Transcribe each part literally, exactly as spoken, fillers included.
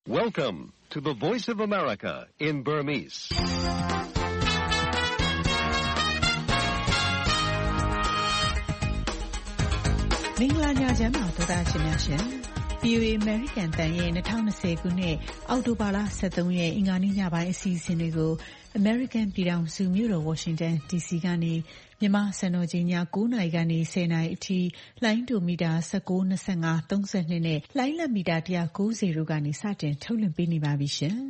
Welcome to the Voice of America in Burmese. ။မင်္ဂလာညချမ်းပါဒေါက်တာရှင်များရှင်။ ဗွီအိုအေ American တန်ရဲ့၂၀၂၀ခုနှစ်အောက်တိုဘာလ၁၃ရက်အင်္ဂါနေ့ညပိုင်းအစီအစဉ်တွေကို American ပြည်ထောင်စုမြို့တော် Washington ဒီစီ ကနေမြန်မာစံတော်ချိန်ည၉နာရီကနေ၁၀နာရီအထိလိုင်းဒိုမီတာ၁၉ ၂၅ ၃၂နဲ့လိုင်းလက်မီတာ၁၉၀တို့ကနေစတင်ထုတ်လွှင့်ပေးနေပါပြီရှင်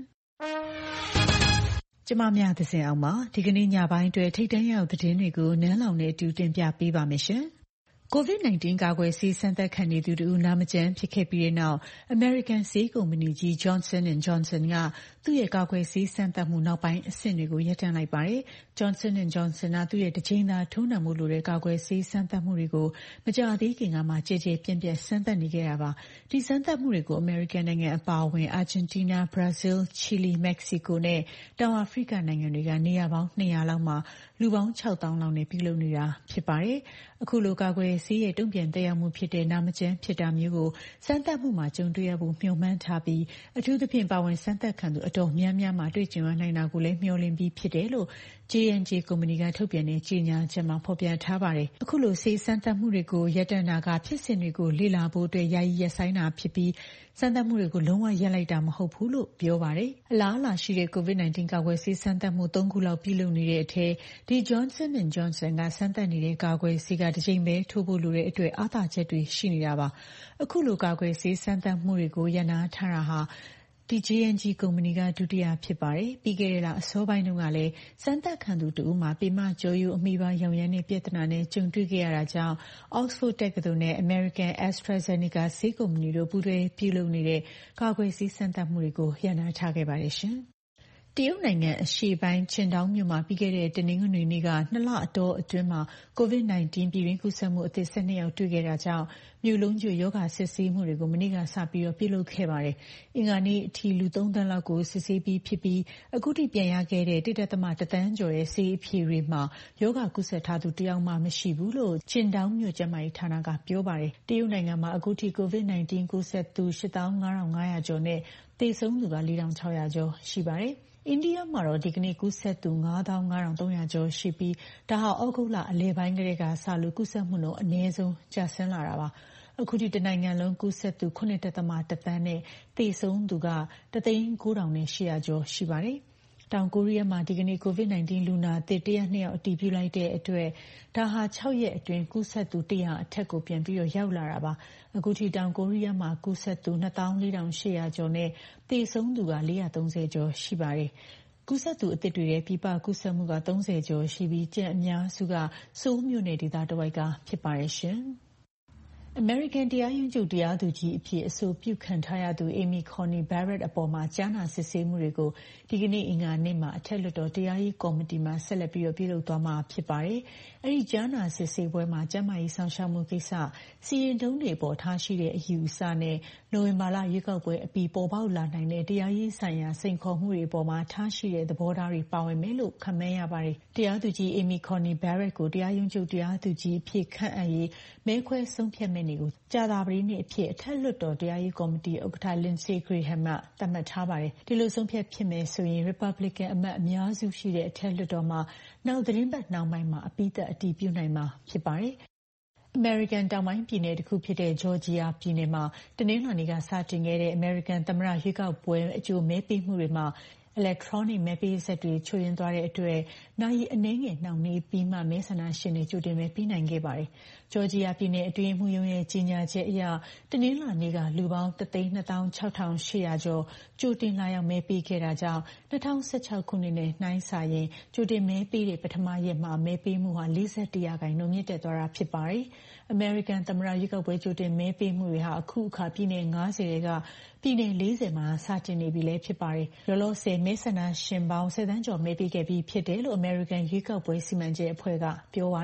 ။ကျမများသစဉ်အောင်ပါဒီကနေ့ညပိုင်းအတွက်ထိတ်တန့်ရောက်သတင်းတွေကိုနန်းလောင်နဲ့အတူတင်ပြပေးပါမယ်ရှင်။ကိုဗစ်၁၉ ကာကွယ်ဆေးစမ်းသပ်ခံနေသူတူနာမကျန်းဖြစ်ခဲ့ပြီးတဲ့နောက် American ဆေးကုမ္ပဏီကြီး Johnson and Johnson ကသူ့ရဲ့ကာကွယ်ဆေးစမ်းသပ်မှုနောက်ပိုင်းအဆင့်တွေကိုရပ်တန့်လိုက်ပါတယ်။ Johnson and Johnson ကသူ့ရဲ့တစ်ချိန်သာထိုးနှံမှုလိုတဲ့ကာကွယ်ဆေးစမ်းသပ်မှုတွေကိုမကြာသေးခင်ကမှကြည်ကြဲပြန့်ပြန့်စမ်းသပ်နေခဲ့တာပါ။ဒီစမ်းသပ်မှုတွေကို American နိုင်ငံအပါအဝင် Argentina, Brazil, Chile, Mexico နဲ့တောင်အာဖရိကနိုင်ငံတွေကနေရာပေါင်း၂၀၀လောက်မှာလူပေါင်း၆သောင်းလောက်နဲ့ပြုလုပ်နေတာဖြစ်ပါတယ်။အခုလိုကာကွယ်ဆေးရဲ့တုံ့ပြန်သက်ရောက်မှုဖြစ်တဲ့နာမကျန်းဖြစ်တာမျိုးကိုစမ်းသပ်မှုမှာကြုံတွေ့ရဖို့မျှော်မှန်းထားပြီးအထူးသဖြင့်ပါဝင်စမ်းသပ်ခံသူအတော်များများမှာတွေ့ကြုံရနိုင်တာကိုလည်းမျှော်လင့်ပြီးဖြစ်တယ်လို့ J and J ကုမ္ပဏီကထုတ်ပြန်တဲ့ကြေညာချက်မှာဖော်ပြထားပါတယ်။အခုလိုဆေးစမ်းသပ်မှုတွေကိုရပ်တန့်တာကဖြစ်စဉ်တွေကိုလေ့လာဖို့အတွက်ယာယီရပ်ဆိုင်းတာဖြစ်ပြီးစမ်းသပ်မှုတွေကိုလုံးဝရပ်လိုက်တာမဟုတ်ဘူးလို့ပြောပါတယ်။အလားအလာရှိတဲ့ကိုဗစ်၁၉ကာကွယ်ဆေးစမ်းသပ်မှု၃ခုလောက်ပြုလုပ်နေတဲ့အထက်ဒီ Johnson and Johnson ကစမ်းသပ်နေတဲ့ကာကွယ်ဆေးကတစ်ချိန်ပဲထိုးဖို့လိုတဲ့အတွက်အားသာချက်တွေရှိနေတာပါ။အခုလိုကာကွယ်ဆေးစမ်းသပ်မှုတွေကိုရန်နာထားတာဟာဒီ J and J ကုမ္ပဏီကဒုတိယဖြစ်ပါတယ်။ပြီးခဲ့တဲ့လအစောပိုင်းတုန်းကလည်းစမ်းသပ်ခံသူတဦးမှာပေမကျော်ယူအမိပါရောင်ရမ်းတဲ့ပြဿနာနဲ့ကြုံတွေ့ခဲ့ရတာကြောင့် Oxford တက္ကသိုလ်နဲ့ American AstraZeneca ဆေးကုမ္ပဏီတို့ပူးတွဲပြုလုပ်နေတဲ့ကာကွယ်ဆေးစမ်းသပ်မှုတွေကိုရန်နာထားခဲ့ပါတယ်ရှင်။တရုတ်နိုင်ငံအရှေ့ပိုင်းချင်းတောင်းမြို့မှာပြီးခဲ့တဲ့တနင်္ဂနွေနေ့ကနှစ်လအတောအတွင်းမှာကိုဗစ်၁၉ပြည်တွင်းကူးစက်မှုအသစ်၁၂ယောက်တွေ့ခဲ့တာကြောင့်မြို့လုံးကျွရောဂါစစ်ဆေးမှုတွေကိုမနေ့ကစပြီးတော့ပြုလုပ်ခဲ့ပါတယ်။အင်္ဂါနေ့အထိလူ၃သန်းလောက်ကိုစစ်ဆေးပြီးဖြစ်ပြီးအခုထိပြန်ရခဲ့တဲ့တစ်ဒသမတစ်သန်းကျော်ရဲ့ဆေးအဖြေတွေမှာရောဂါကူးစက်ထားသူတယောက်မှမရှိဘူးလို့ချင်းတောင်းမြို့ကျန်းမာရေးဌာနကပြောပါတယ်။တရုတ်နိုင်ငံမှာအခုထိကိုဗစ်၁၉ကူးစက်သူ၈သောင်း၅ထောင်၅ရာကျော်နဲ့သေဆုံးသူက၄ထောင်၆ရာကျော်ရှိပါတယ်။အိန္ဒိယမှာတော့ဒီကနေ့ကူးစက်သူ၅သောင်း၅ထောင်၃ရာကျော်ရှိပြီးဒါဟာဩဂုတ်လအလယ်ပိုင်းကတည်းကစလို့ကူးစက်မှုနှုန်းအနည်းဆုံးကျဆင်းလာတာပါ။အခုထိတနိုင်ငံလုံးကူးစက်သူ၇ဒသမတစ်သန်းနဲ့သေဆုံးသူကတစ်သိန်း၉ထောင်နဲ့၈ရာကျော်ရှိပါတယ်။တောင်ကိုရီးယားမှာဒီကနေ့ကိုဗစ်၁၉လူနာအသစ်၁၀၂ယောက်အတည်ပြုလိုက်တဲ့အတွက်ဒါဟာ၆ရက်အတွင်းကူးစက်သူ၁၀၀အထက်ကိုပြန်ပြီးတော့ရောက်လာတာပါ။အခုထိတောင်ကိုရီးယားမှာကူးစက်သူ၂သောင်း၄ထောင်၈ရာကျော်နဲ့သေဆုံးသူက၄ရာ၃၀ကျော်ရှိပါတယ်။ကူးစက်သူအသစ်တွေရဲ့ပြည်ပကူးစက်မှုက၃၀ကျော်ရှိပြီးကျန်အများစုကဆိုးလ်မြို့နယ်ဒေသတဝိုက်ကဖြစ်ပါတယ်ရှင်။ American တရားရုံးချုပ်တရားသူကြီးအဖြစ်အဆိုပြုခံထားရသူ Amy Coney Barrett အပေါ်မှာကြားနာစစ်ဆေးမှုတွေကိုဒီကနေ့အင်္ဂါနေ့မှာအထက်လွှတ်တော်တရားရေးကော်မတီမှာဆက်လက်ပြီးတော့ပြုလုပ်သွားမှာဖြစ်ပါတယ်။အဲဒီကြားနာစစ်ဆေးပွဲမှာကျန်းမာရေးဆောင်ရှားမှုကိစ္စစီရင်ထုံးတွေပေါ်ထားရှိတဲ့အယူအဆနဲ့နိုဝင်ဘာလရွေးကောက်ပွဲအပြီးပေါ်ပေါက်လာနိုင်တဲ့တရားရေးဆိုင်ရာစိန်ခေါ်မှုတွေပေါ်မှာထားရှိတဲ့သဘောထားတွေပါဝင်မယ်လို့ခန့်မှန်းရပါတယ်။တရားသူကြီး Amy Coney Barrett ကိုတရားရုံးချုပ်တရားသူကြီးအဖြစ်ခန့်အပ်ရေးမဲခွဲဆုံးဖြတ်မယ့်ကိုကြာသပတေးနေ့အဖြစ်အထက်လွှတ်တော်တရားရေးကော်မတီဥက္ကဋ္ဌ Lindsey Graham ကသတ်မှတ်ထားပါတယ်။ဒီလိုဆုံးဖြတ်ဖြစ်မယ်ဆိုရင် Republican အမတ်အများစုရှိတဲ့အထက်လွှတ်တော်မှာနောက်သတင်းပတ်နှောင်းပိုင်းမှာအပြီးသတ်အတည်ပြုနိုင်မှာဖြစ်ပါတယ်။ American တောင်ပိုင်းပြည်နယ်တစ်ခုဖြစ်တဲ့ Georgia ပြည်နယ်မှာတနင်္လာနေ့ကစတင်ခဲ့တဲ့ American သမ္မတရွေးကောက်ပွဲအကြိုမဲပေးမှုတွေမှာelectronic မဲပေးစက်တွေချို့ယွင်းသွားတဲ့အတွက်နာရီအနည်းငယ်နှောင့်နှေးပြီးမှမဲဆန္ဒရှင်တွေကြိုတင်မဲပေးနိုင်ခဲ့ပါတယ်။ဂျော်ဂျီယာပြည်နယ်အတွင်းမှုရုံးရဲ့ကြေညာချက်အရတနင်္လာနေ့ကလူပေါင်းတစ်သိန်းနှစ်သောင်းခြောက်ထောင်ရှစ်ရာကျော်ကြိုတင်လာရောက်မဲပေးခဲ့တာကြောင့်၂၀၁၆ခုနှစ်နဲ့နှိုင်းစာရင်ကြိုတင်မဲပေးတဲ့ပထမရက်မှာမဲပေးမှုဟာ၄၁ရာခိုင်နှုန်းမြင့်တက်သွားတာဖြစ်ပါတယ်။ American သမ္မတရွေးကောက်ပွဲကြိုတင်မဲပေးမှုတွေဟာအခုအခါပြည်နယ်၅၀ထဲကပြည်နယ်၄၀မှာစတင်နေပြီလည်းဖြစ်ပါတယ်။လောလောဆယ်မဲဆန္ဒရှင်ပေါင်း၁၀သန်းကျော်မဲပေးခဲ့ပြီးဖြစ်တယ်လို့ American ရွေးကောက်ပွဲစီမံချက်အဖွဲ့ကပြောပါတယ်။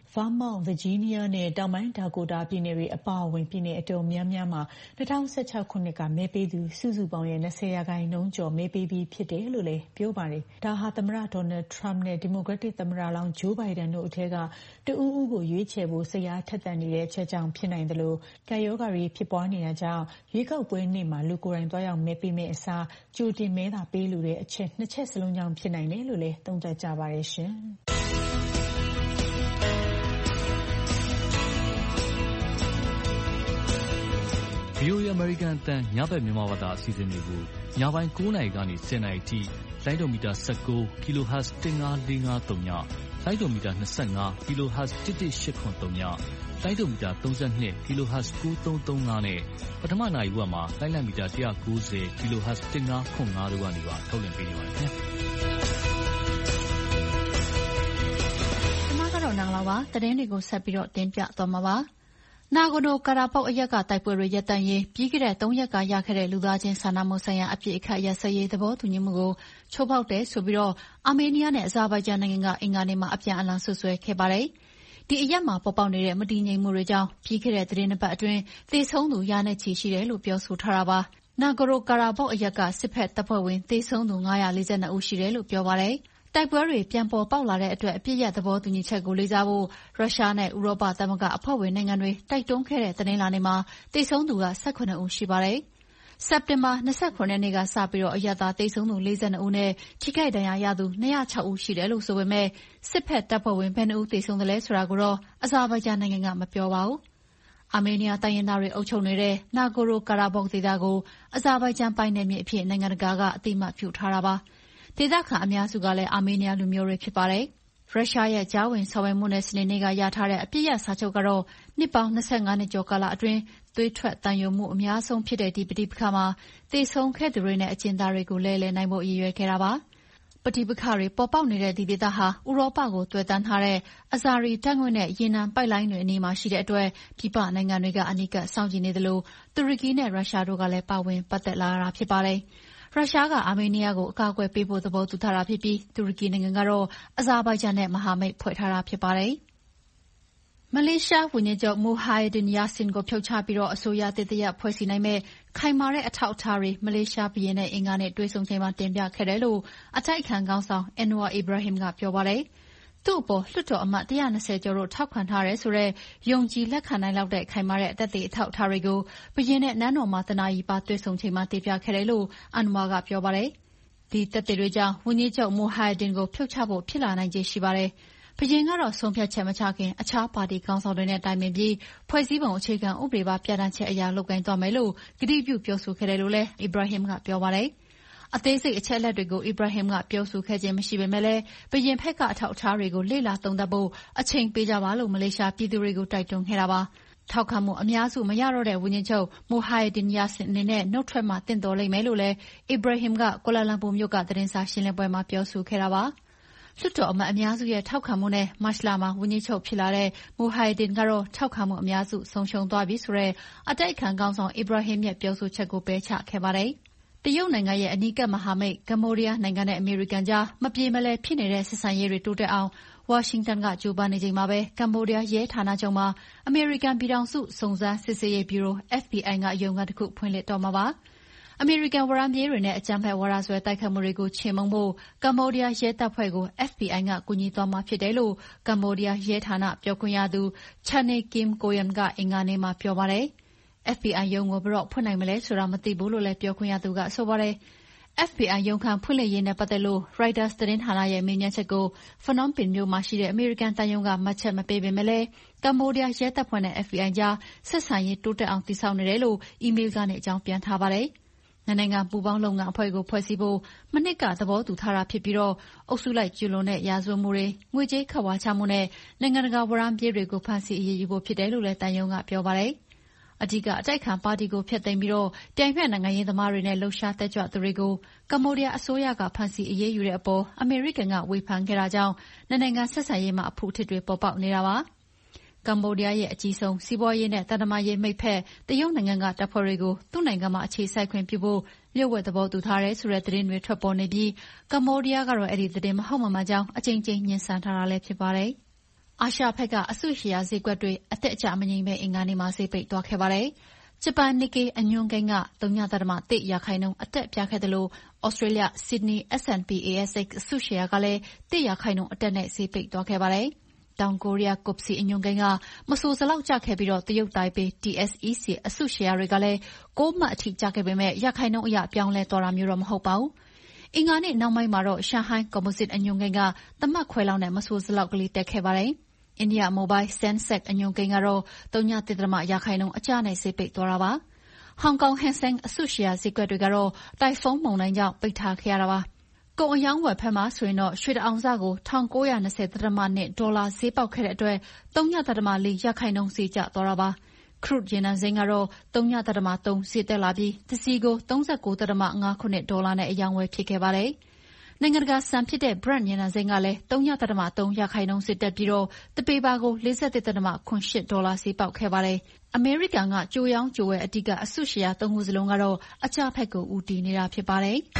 Vermont, Virginia နဲ့တောင်ပိုင်းဒါကိုတာပြည်နယ်တွေအပါအဝင်ပြည်နယ်အတော်များများမှာ၂၀၁၆ခုနှစ်ကမဲပေးသူစုစုပေါင်းရဲ့၂၀ရာခိုင်နှုန်းကျော်မဲပေးပြီးဖြစ်တယ်လို့လည်းပြောပါတယ်။ဒါဟာသမ္မတဒေါ်နယ်ထရမ့်နဲ့ဒီမိုကရက်တစ်သမ္မတလောင်းဂျိုးဘိုင်ဒန်တို့အထက်ကတဦးဦးကိုရွေးချယ်ဖို့စိတ်အားထက်သန်နေတဲ့အချက်ကြောင့်ဖြစ်နိုင်တယ်လို့ကပ်ရောဂါတွေဖြစ်ပွားနေတာကြောင့်ရွေးကောက်ပွဲနေ့မှာလူကိုယ်တိုင်သွားရောက်မဲပေးမယ့်အစားကြိုတင်မဲသာပေးလို့တဲ့အချက်နှစ်ချက်စလုံးကြောင့်ဖြစ်နိုင်တယ်လို့လည်းသုံးသပ်ကြပါတယ်ရှင်။ဗွီအိုအေ American အသံညဘက်မြန်မာဘာသာအစီအစဉ်တွေကိုညပိုင်း၉နာရီကနေ၁၀နာရီထိလိုင်းဒိုမီတာ၁၉ kilohertz ၁၅၄၅၃ညလိုင်းဒိုမီတာ၂၅ kilohertz ၁၁၈၇၃ညလိုင်းဒိုမီတာ၃၂ kilohertz ၉၃၃၅နဲ့ပထမနာရီဝက်မှာလိုင်းလံမီတာ၁၉၀ kilohertz ၁၅၇၅တို့ကနေပါထုတ်လွှင့်ပေးနေပါတယ်ခင်ဗျာ။ဒီမှာကတော့နားလာပါသတင်းတွေကိုဆက်ပြီးတော့တင်ပြသွားမှာပါ။နာဂိုနိုကာရာဘော့အရက်ကတိုက်ပွဲတွေရပ်တန့်ရေးပြီးခဲ့တဲ့သုံးရက်ကရခဲ့တဲ့လူသားချင်းစာနာမှုဆိုင်ရာအပြစ်အခတ်ရပ်စဲရေးသဘောတူညီမှုကိုချိုးဖောက်တယ်ဆိုပြီးတော့အာမေးနီးယားနဲ့အဇာဘိုင်ဂျန်နိုင်ငံကအင်္ဂါနေ့မှာအပြန်အလှန်ဆွဆွဲခဲ့ပါတယ်။ဒီအရက်မှာပေါ်ပေါက်နေတဲ့မတည်ငြိမ်မှုတွေကြောင့်ပြီးခဲ့တဲ့သတင်းနှစ်ပတ်အတွင်းသေဆုံးသူရာနဲ့ချီရှိတယ်လို့ပြောဆိုထားတာပါ။နာဂိုနိုကာရာဘော့အရက်ကစစ်ဖက်တပ်ဖွဲ့ဝင်သေဆုံးသူ၅၄၂ဦးရှိတယ်လို့ပြောပါတယ်။တိုက်ပွဲတွေပြန်ပေါ်ပေါက်လာတဲ့အတွက်အပြစ်ရသဘောတူညီချက်ကိုလေးစားဖို့ရုရှားနဲ့ဥရောပသမဂ္ဂအဖွဲ့ဝင်နိုင်ငံတွေတိုက်တွန်းခဲ့တဲ့သတင်းလာနေမှာသေဆုံးသူက၁၇ဦးရှိပါတယ်။စက်တင်ဘာ၂၇ရက်နေ့ကစပြီးတော့အရသာသေဆုံးသူ၄၂ဦးနဲ့ထိခိုက်ဒဏ်ရာရသူ၂၀၆ဦးရှိတယ်လို့ဆိုပေမဲ့စစ်ဖက်တပ်ဖွဲ့ဝင်ဘယ်နှဦးသေဆုံးတယ်လဲဆိုတာကိုတော့အဇာဘိုင်ဂျန်နိုင်ငံကမပြောပါဘူး။အာမေးနီးယားတိုင်းရင်းသားတွေအုပ်ချုပ်နေတဲ့နာဂိုရိုကာရာဘော့ဒေသကိုအဇာဘိုင်ဂျန်ပိုင်နယ်မြေအဖြစ်နိုင်ငံတကာကအသိအမှတ်ပြုထားတာပါ။ဒေသခံအများစုကလည်းအာမေးနီးယားလူမျိုးတွေဖြစ်ပါတယ်။ရုရှားရဲ့ကြားဝင်ဆောင်ရွက်မှုနဲ့စနေနေ့ကရထားတဲ့အပြစ်ရစာချုပ်ကတော့နှစ်ပေါင်း၂၅နှစ်ကျော်ကာလအတွင်းသွေးထွက်တန်ယိုမှုအများဆုံးဖြစ်တဲ့ဒီပဋိပက္ခမှာသေဆုံးခဲ့သူတွေနဲ့အကျဉ်းသားတွေကိုလဲလှယ်နိုင်ဖို့ရည်ရွယ်ခဲ့တာပါ။ပဋိပက္ခတွေပေါ်ပေါက်နေတဲ့ဒီဒေသဟာဥရောပကိုသွယ်တန်းထားတဲ့အဇာရီဓာတ်ငွေ့နဲ့ရေနံပိုက်လိုင်းတွေအနီးမှာရှိတဲ့အတွက်ပြည်ပနိုင်ငံတွေကအနီးကပ်စောင့်ကြည့်နေသလိုတူရကီနဲ့ရုရှားတို့ကလည်းပါဝင်ပတ်သက်လာတာဖြစ်ပါတယ်။ရုရှားကအာမေးနီးယားကိုအကာအကွယ်ပေးဖို့သဘောတူထားတာဖြစ်ပြီးတူရကီနိုင်ငံကတော့အဇာဘိုင်ဂျန်နဲ့မဟာမိတ်ဖွဲ့ထားတာဖြစ်ပါတယ်။မလေးရှားဝန်ကြီးချုပ်မူဟိုင်ဒင်ယာဆင်ကိုဖြုတ်ချပြီးတော့အစိုးရသစ်တရပ်ဖွဲ့စည်းနိုင်မဲ့ခိုင်မာတဲ့အထောက်အထားတွေမလေးရှားပြည်နဲ့အင်္ဂါနဲ့တွေ့ဆုံချိန်မှာတင်ပြခဲ့တယ်လို့အတိုက်အခံခေါင်းဆောင်အန်ဝါအီဘရာဟင်ကပြောပါတယ်။သူ့အပေါ်လွှတ်တော်အမတ်၁၂၀ကျော်တို့ထောက်ခံထားတယ်ဆိုတဲ့ယုံကြည်လက်ခံနိုင်လောက်တဲ့ခိုင်မာတဲ့သက်သေအထောက်အထားတွေကိုဘုရင်နဲ့နန်းတော်မှာတနာရီပါတွေ့ဆုံချိန်မှာတင်ပြခဲ့တယ်လို့အန်ဝါကပြောပါတယ်။ဒီသက်သေတွေကြောင့်ဝန်ကြီးချုပ်မူဟိုင်ဒင်ကိုဖြုတ်ချဖို့ဖြစ်လာနိုင်ခြေရှိပါတယ်။ဘုရင်ကတော့ဆုံးဖြတ်ချက်မချခင်အခြားပါတီခေါင်းဆောင်တွေနဲ့တိုင်ပင်ပြီးဖွဲ့စည်းပုံအခြေခံဥပဒေပါပြဋ္ဌာန်းချက်အရလုပ်ကိုင်သွားမယ်လို့ကတိပြုပြောဆိုခဲ့တယ်လို့လည်းအီဘရာဟင်ကပြောပါတယ်။အသေးစိတ်အချက်အလက်တွေကိုအီဘရာဟင်ကပြောဆိုခဲ့ခြင်းမရှိပေမဲ့လည်းဘုရင်ဘက်ကအထောက်အထားတွေကိုလေ့လာသုံးသပ်ဖို့အချိန်ပေးကြပါလို့မလေးရှားပြည်သူတွေကိုတိုက်တွန်းခဲ့တာပါ။ထောက်ခံမှုအများစုမရတော့တဲ့ဝန်ကြီးချုပ်မူဟိုင်ဒင်ယာဆင်အနေနဲ့နှုတ်ထွက်မှတင့်တော်လိမ့်မယ်လို့လည်းအီဘရာဟင်ကကွာလာလမ်ပူမြို့ကသတင်းစာရှင်းလင်းပွဲမှာပြောဆိုခဲ့တာပါ။လွှတ်တော်အမတ်အများစုရဲ့ထောက်ခံမှုနဲ့မတ်လမှာဝန်ကြီးချုပ်ဖြစ်လာတဲ့မူဟိုင်ဒင်ကတော့ထောက်ခံမှုအများစုဆုံးရှုံးသွားပြီဆိုတဲ့အတိုက်အခံခေါင်းဆောင်အီဘရာဟင်ရဲ့ပြောဆိုချက်ကိုပယ်ချခဲ့ပါတယ်။တရုတ်နိုင်ငံရဲ့အနီးကပ်မဟာမိတ်ကမ္ဘောဒီးယားနိုင်ငံနဲ့အမေရိကန်ကြားမပြေမလည်ဖြစ်နေတဲ့ဆက်ဆံရေးတွေတိုးတက်အောင်ဝါရှင်တန်ကကြိုးပမ်းနေချိန်မှာပဲကမ္ဘောဒီးယားရဲဌာနချုပ်မှာအမေရိကန်ပြည်ထောင်စုစုံစမ်းစစ်ဆေးရေးဗျူရို F B I ကရုံးခန်းတစ်ခုဖွင့်လှစ်တော့မှာပါ။အမေရိကန်ဝရမ်းပြေးတွေနဲ့အကြမ်းဖက်ဝါဒစွဲတိုက်ခိုက်မှုတွေကိုချေမှုန်းဖို့ကမ္ဘောဒီးယားရဲတပ်ဖွဲ့ကို F B I ကကူညီသွားမှာဖြစ်တယ်လို့ကမ္ဘောဒီးယားရဲဌာနပြောခွင့်ရသူ Chanay Kim Koyan ကအင်္ဂါနေ့မှာပြောပါတယ်။ F B I ရုံးကိုဘယ်တော့ဖွင့်နိုင်မလဲဆိုတာမသိဘူးလို့လည်းပြောခွင့်ရသူကဆိုပါတယ်။ F B I ရုံးခန်းဖွင့်လှစ်ရေးနဲ့ပတ်သက်လို့ ရိုက်တာသတင်းဌာနရဲ့မေးမြန်းချက်ကိုဖနွမ်းပင်မြို့မှာရှိတဲ့အမေရိကန်သံရုံးကမှတ်ချက်မပေးပေမဲ့လည်းကမ္ဘောဒီးယားရဲတပ်ဖွဲ့နဲ့ F B I ကြားဆက်ဆံရေးတိုးတက်အောင်တည်ဆောက်နေတယ်လို့အီးမေးလ်ကနေအကြောင်းပြန်ထားပါတယ်။နှစ်နိုင်ငံပူးပေါင်းလုပ်ငန်းအဖွဲ့ကိုဖွဲ့စည်းဖို့မနှစ်ကသဘောတူထားတာဖြစ်ပြီးတော့အုပ်စုလိုက်ကျူးလွန်တဲ့ရာဇဝတ်မှုတွေငွေကြေးခဝါချမှုနဲ့နိုင်ငံတကာဝရမ်းပြေးတွေကိုဖမ်းဆီးအရေးယူဖို့ဖြစ်တယ်လို့လည်းတန်ယုံကပြောပါတယ်။အဓိကအတိုက်ခံပါတီကိုဖျက်သိမ်းပြီးတော့ပြိုင်ဖက်နိုင်ငံရေးသမားတွေနဲ့လှုပ်ရှားတက်ကြွသူတွေကိုကမ္ဘောဒီးယားအစိုးရကဖမ်းဆီးအရေးယူတဲ့အပေါ်အမေရိကန်ကဝေဖန်ခဲ့တာကြောင့်နှစ်နိုင်ငံဆက်ဆံရေးမှာအဖုအထစ်တွေပေါ်ပေါက်နေတာပါ။ကမ္ဘောဒီးယားရဲ့အကြီးဆုံးစီးပွားရေးနဲ့သံတမန်ရေးမိတ်ဖက်တရုတ်နိုင်ငံကတပ်ဖွဲ့တွေကိုသူ့နိုင်ငံမှာအခြေစိုက်ခွင့်ပြုဖို့လျှို့ဝှက်သဘောတူထားတယ်ဆိုတဲ့သတင်းတွေထွက်ပေါ်နေပြီးကမ္ဘောဒီးယားကတော့အဲ့ဒီသတင်းမဟုတ်မှန်မှန်ကြောင်းအကြိမ်ကြိမ်ညှဉ်းဆန်ထားတာလည်းဖြစ်ပါတယ်။အာရှဘက်ကအစုရှယ်ယာဈေးကွက်တွေအသက်အကျမငြိမ်ပဲအင်္ဂါနေ့မှာဈေးပိတ်သွားခဲ့ပါတယ်။ဂျပန် Nikkei အညွှန်းကိန်းက ဝ.၁ ရာခိုင်နှုန်းအတက်ပြခဲ့သလိုဩစတြေးလျ Sydney အက်စ် အန်ด์ ပီ အေ အက်စ် အိတ် အစုရှယ်ယာကလည်း ၁ ရာခိုင်နှုန်းအတက်နဲ့ဈေးပိတ်သွားခဲ့ပါတယ်။တောင်ကိုရီးယား Kospi အညွှန်းကိန်းကမဆိုစလောက်ကျခဲ့ပြီးတရုတ်တိုင်ပေ တီ အက်စ် အီ စီ အစုရှယ်ယာတွေကလည်း၉ မှတ်အထိကျခဲ့ပေမဲ့ရာခိုင်နှုန်းအရပြောင်းလဲသွားတာမျိုးတော့မဟုတ်ပါဘူး။အင်္ဂါနေ့နှောင်းပိုင်းမှာတော့ရှန်ဟိုင်း Composite အညွှန်းကိန်းကတမှတ်ခွဲလောက်နဲ့မဆိုစလောက်ကလေးတက်ခဲ့ပါတယ်။အိန္ဒိယမိုဘိုင်း Sensex အညွှန်းကိန်းကတော့ ဝ.၁ ရာခိုင်နှုန်းအကျနဲ့ဈေးပိတ်သွားတာပါ။ဟောင်ကောင် Hang Seng အစုရှယ်ယာဈေးကွက်တွေကတော့တိုင်ဖုန်းမုန်တိုင်းကြောင့်ပိတ်ထားခဲ့ရတာပါ။ကုန်အရောင်းအဝယ်ဘက်မှာဆိုရင်တော့ရွှေတအောင်စကို၁၉၂၀.၂ ဒေါ်လာဈေးပေါက်ခဲ့တဲ့အတွက်ဝ.၄ ရာခိုင်နှုန်းဈေးကျသွားတာပါ။ Crude ရေနံစိမ်းကတော့ဝ.၃ ဈေးတက်လာပြီးတစည်ကို၃၉.၅၇ ဒေါ်လာနဲ့အရောင်းအဝယ်ဖြစ်ခဲ့ပါတယ်။နိုင်ငံတကာစံဖြစ်တဲ့ Brent ရေနံစိမ်းကလည်းဝ.၃ ရာခိုင်နှုန်းဈေးတက်ပြီးတပေပါကို ၄၁.၇၈ ဒေါ်လာဈေးပေါက်ခဲ့ပါတယ်။အမေရိကန်ကကြိုရောင်းကြိုဝယ်အဓိကအစုရှယ်ယာသုံးခုစလုံးကတော့အကျဘက်ကိုဦးတည်နေတာဖြစ်ပါတယ်။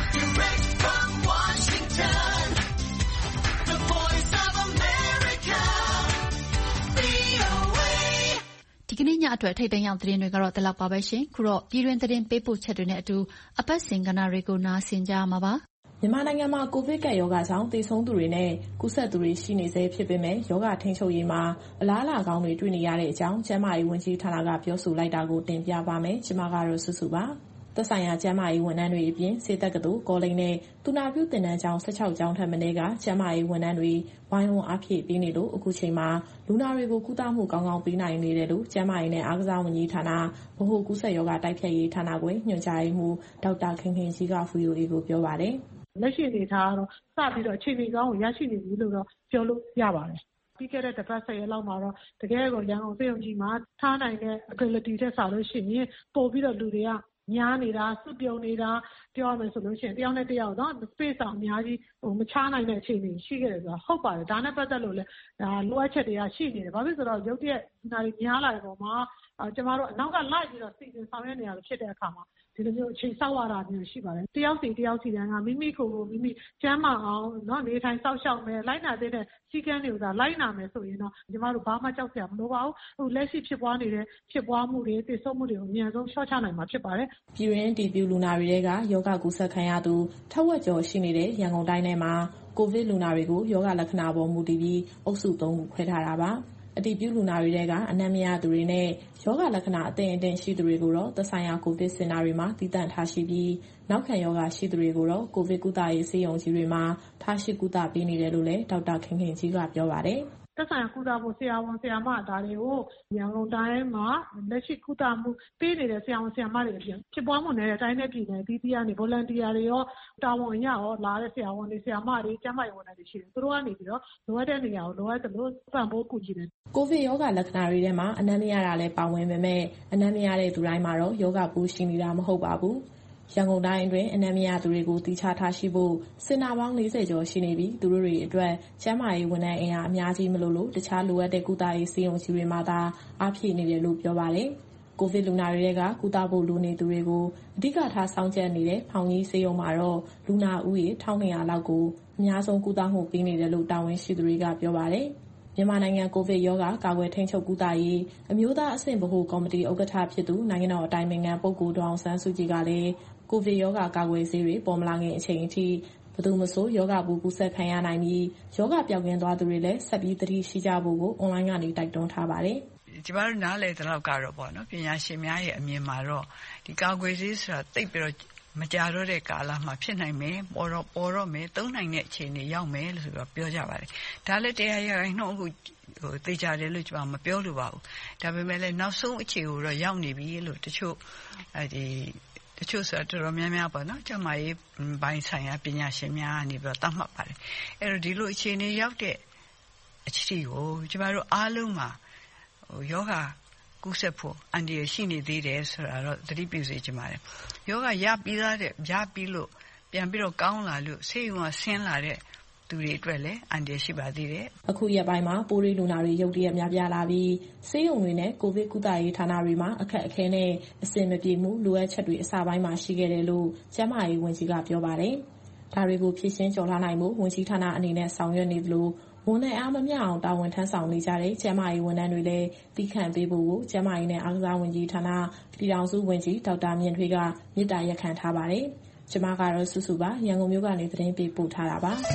ဒီကနေ့ညအတွက်ထိပ်တန်းရောက်သတင်းတွေကတော့ဒီလောက်ပါပဲရှင်။ခုတော့ပြည်တွင်းသတင်းပေးပို့ချက်တွေနဲ့အတူအပတ်စဉ်ကဏ္ဍတွေကိုနားဆင်ကြရမှာပါ။မြန်မာနိုင်ငံမှာကိုဗစ်ကပ်ရောဂါကြောင့်သေဆုံးသူတွေနဲ့ကူးစက်သူတွေရှိနေဆဲဖြစ်ပေမဲ့ရောဂါထိန်းချုပ်ရေးမှာအလားအလာကောင်းတွေတွေ့နေရတဲ့အကြောင်းကျန်းမာရေးဝန်ကြီးဌာနကပြောဆိုလိုက်တာကိုတင်ပြပါမယ်။ကျွန်မကတော့စုစုပါ။သက်ဆိုင်ရာကျန်းမာရေးဝန်ထမ်းတွေအပြင်စေတက္ကသိုလ်ကောလိပ်နဲ့သူနာပြုသင်တန်းကျောင်း၁၆ကျောင်းထပ်မံကကျန်းမာရေးဝန်ထမ်းတွေဝိုင်းဝန်းအားဖြည့်ပေးနေလို့အခုချိန်မှာလူနာတွေကိုကုသမှုကောင်းကောင်းပေးနိုင်နေတယ်လို့ကျန်းမာရေးနဲ့အားကစားဝန်ကြီးဌာနဗဟိုကူးစက်ရောဂါတိုက်ဖျက်ရေးဌာနခွဲညွှန်ကြားရေးမှူးဒေါက်တာခင်ခင်ကြီးက ဗွီအိုအေကိုပြောပါတယ်။လက်ရှိအနေအထားကတော့စပြီးတော့အခြေအနေကောင်းကိုရရှိနေပြီလို့တော့ပြောလို့ရပါတယ်။ပြီးခဲ့တဲ့တစ်ပတ်ဆယ်ရက်လောက်မှာတော့တကယ်ကိုရန်ကုန်ဆေးရုံကြီးမှာထားနိုင်တဲ့ ability ထက်စာလို့ရှိရင်ပို့ပြီးတော့လူတွေကများနေတာစုပြုံနေတာပြောရမယ်ဆိုလို့ရှိရင်တယောက်နဲ့တယောက်တော့ space အောင်အများကြီးဟိုမချနိုင်တဲ့အခြေအနေရှိခဲ့တယ်ဆိုတော့ဟုတ်ပါတယ်ဒါနဲ့ပတ်သက်လို့လည်းဒါလိုအပ်ချက်တွေကရှိနေတယ်ဘာဖြစ်ဆိုတော့ရုပ်တရက်နာရီများလာတဲ့ပုံမှာကျမတို့အနောက်ကလိုက်ပြီးတော့စီစဉ်ဆောင်ရွက်နေရလို့ဖြစ်တဲ့အခါမှာဒီလိုမျိုးအချိန်ဆောက်ရတာမျိုးရှိပါတယ်တယောက်စီတယောက်စီတိုင်းကမိမိကိုယ်ကိုမိမိကျန်းမာအောင်เนาะနေထိုင်စောင့်ရှောက်မယ်လိုက်နာတဲ့စီကံတွေကိုသာလိုက်နာမယ်ဆိုရင်တော့ကျမတို့ဘာမှကြောက်စရာမလိုပါဘူးဟိုလက်ရှိဖြစ်ပွားနေတဲ့ဖြစ်ပွားမှုတွေတည်ဆုံမှုတွေကိုအများဆုံးရှော့ချနိုင်မှာဖြစ်ပါတယ်ပြည်ရင်းတီပြူလူနာတွေကယောဂကူးစက်ခံရသူထက်ဝက်ကျော်ရှိနေတဲ့ရန်ကုန်တိုင်းထဲမှာကိုဗစ်လူနာတွေကိုယောဂလက္ခဏာပေါ်မူတည်ပြီးအုပ်စုသုံးခုခွဲထားတာပါအတည်ပြုလူနာတွေကအနံ့မရသူတွေနဲ့ယောဂလက္ခဏာအသင့်အတင့်ရှိသူတွေကိုတော့သက်ဆိုင်ရာကိုဗစ်စင်တာတွေမှာတည်တံ့ထားရှိပြီးနောက်ခံယောဂရှိသူတွေကိုတော့ကိုဗစ်ကုသရေးဆေးရုံကြီးတွေမှာထားရှိကုသပေးနေတယ်လို့လည်းဒေါက်တာခင်ခင်ကြီးကပြောပါတယ်သက်ဆိုင်ရာကုသမှုဆရာဝန်ဆရာမဒါတွေကိုရန်ကုန်တိုင်းမှာလက်ရှိကုသမှုပေးနေတဲ့ဆရာဝန်ဆရာမတွေအပြင်ဖြစ်ပွားမှုနေတဲ့တိုင်းနဲ့ပြည်နယ်ပြည်ပြည်ကနေ volunteer တွေရောတာဝန်အရရောလာတဲ့ဆရာဝန်တွေဆရာမတွေကျန်းမာရေးဝန်ထမ်းတွေရှိတယ်သူတို့ကနေပြီးတော့လိုအပ်တဲ့နေရာကိုလိုအပ်သလိုပံ့ပိုးကူညီတယ်ကိုဗစ်ရောဂါလက္ခဏာတွေထဲမှာအနံ့မရတာလည်းပါဝင်ပေမဲ့အနံ့မရတဲ့သူတိုင်းမှာတော့ယောဂပိုးရှိနေတာမဟုတ်ပါဘူးရန်ကုန်တိုင်းအတွင်းအနံ့မရသူတွေကိုတီချထားရှိဖို့စင်တာပေါင်း၄၀ကျော်ရှိနေပြီးသူတို့တွေအတွက်ကျန်းမာရေးဝန်ထမ်းအင်အားအများကြီးမလိုလို့တခြားလိုအပ်တဲ့ကုသရေးဆေးရုံကြီးတွေမှာသာအားဖြည့်နေတယ်လို့ပြောပါတယ်။ကိုဗစ်လူနာတွေကကုသဖို့လိုနေသူတွေကိုအဓိကထားစောင့်ကြပ်နေတဲ့ဖောင်ကြီးဆေးရုံမှာတော့လူနာဦးရေ၁၂၀၀လောက်ကိုအများဆုံးကုသမှုပေးနေတယ်လို့တာဝန်ရှိသူတွေကပြောပါတယ်။မြန်မာနိုင်ငံကိုဗစ်ရောဂါကာကွယ်ထိန်းချုပ်ကုသရေးအမျိုးသားအဆင့်ဗဟိုကော်မတီဥက္ကဋ္ဌဖြစ်သူနိုင်ငံတော်အတိုင်ပင်ခံပုဂ္ဂိုလ်ဒေါ်အောင်ဆန်းစုကြည်ကလည်းကိုဗစ်ရောဂါကာကွယ်ဆေးတွေပေါ်မလာခင်အချိန်အထိဘယ်သူမှမဆိုရောဂါပိုးကူးစက်ခံရနိုင်ပြီးရောဂါပျောက်ကင်းသွားသူတွေလည်းဆက်ပြီးသတိရှိကြဖို့ကိုအွန်လိုင်းကနေတိုက်တွန်းထားပါတယ်။ကျမတို့နားလည်တဲ့လောက်ကတော့ပေါ့နော်ပညာရှင်များရဲ့အမြင်မှာတော့ဒီကာကွယ်ဆေးဆိုတာတိတ်ပြီးတော့မကြတော့တဲ့ကာလမှာဖြစ်နိုင်မယ်ပေါ်တော့ပေါ်တော့မယ်သုံးနိုင်တဲ့အခြေအနေရောက်မယ်လို့ဆိုတော့ပြောကြပါတယ်။ဒါလည်းတရားရရင်တော့အခုဟိုသိကြတယ်လို့ကျွန်မမပြောလိုပါဘူး။ဒါပေမဲ့လည်းနောက်ဆုံးအခြေကိုတော့ရောက်နေပြီလို့တချို့အဲဒီတချို့ဆိုတော့တော်တော်များများပေါ့နော်ကျမရေးဘိုင်းဆိုင်ရာပညာရှင်များကနေပြီးတော့သတ်မှတ်ပါတယ်အဲ့တော့ဒီလိုအခြေအနေရောက်တဲ့အခြေကိုကျမတို့အားလုံးမှာဟိုယောဂကူးစက်ဖို့အန္တရာယ်ရှိနေသေးတယ်ဆိုတာတော့သတိပြုစေချင်ပါတယ်ယောဂရပြီးသားတဲ့ရပြီးလို့ပြန်ပြီးတော့ကောင်းလာလို့ဆေးရုံကဆင်းလာတဲ့သူတွေအတွက်လည်းအန္တရာယ်ရှိပါသေးတယ်။အခုရက်ပိုင်းမှာပိုးရီလူနာတွေရုတ်တရက်များပြားလာပြီးဆေးရုံတွေနဲ့ကိုဗစ်ကုသရေးဌာနတွေမှာအခက်အခဲနဲ့အဆင်မပြေမှုလိုအပ်ချက်တွေအစပိုင်းမှာရှိခဲ့တယ်လို့ကျန်းမာရေးဝန်ကြီးကပြောပါတယ်။ဒါတွေကိုဖြည့်ရှင်းကျော်လွှားနိုင်မှုဝန်ကြီးဌာနအနေနဲ့ဆောင်ရွက်နေသလိုဝဝန်နဲ့အားမမျှအောင်တာဝန်ထမ်းဆောင်နေကြတဲ့ကျန်းမာရေးဝန်ထမ်းတွေလည်းသီးခံပေးဖို့ကိုကျန်းမာရေးနဲ့အားကစားဝန်ကြီးဌာနပြည်ထောင်စုဝန်ကြီးဒေါက်တာမြင့်ထွေးကမေတ္တာရပ်ခံထားပါတယ်။ကျွန်မကတော့စုစုပါရန်ကုန်မြို့ကနေသတင်းပေးပို့ထားတာပါ။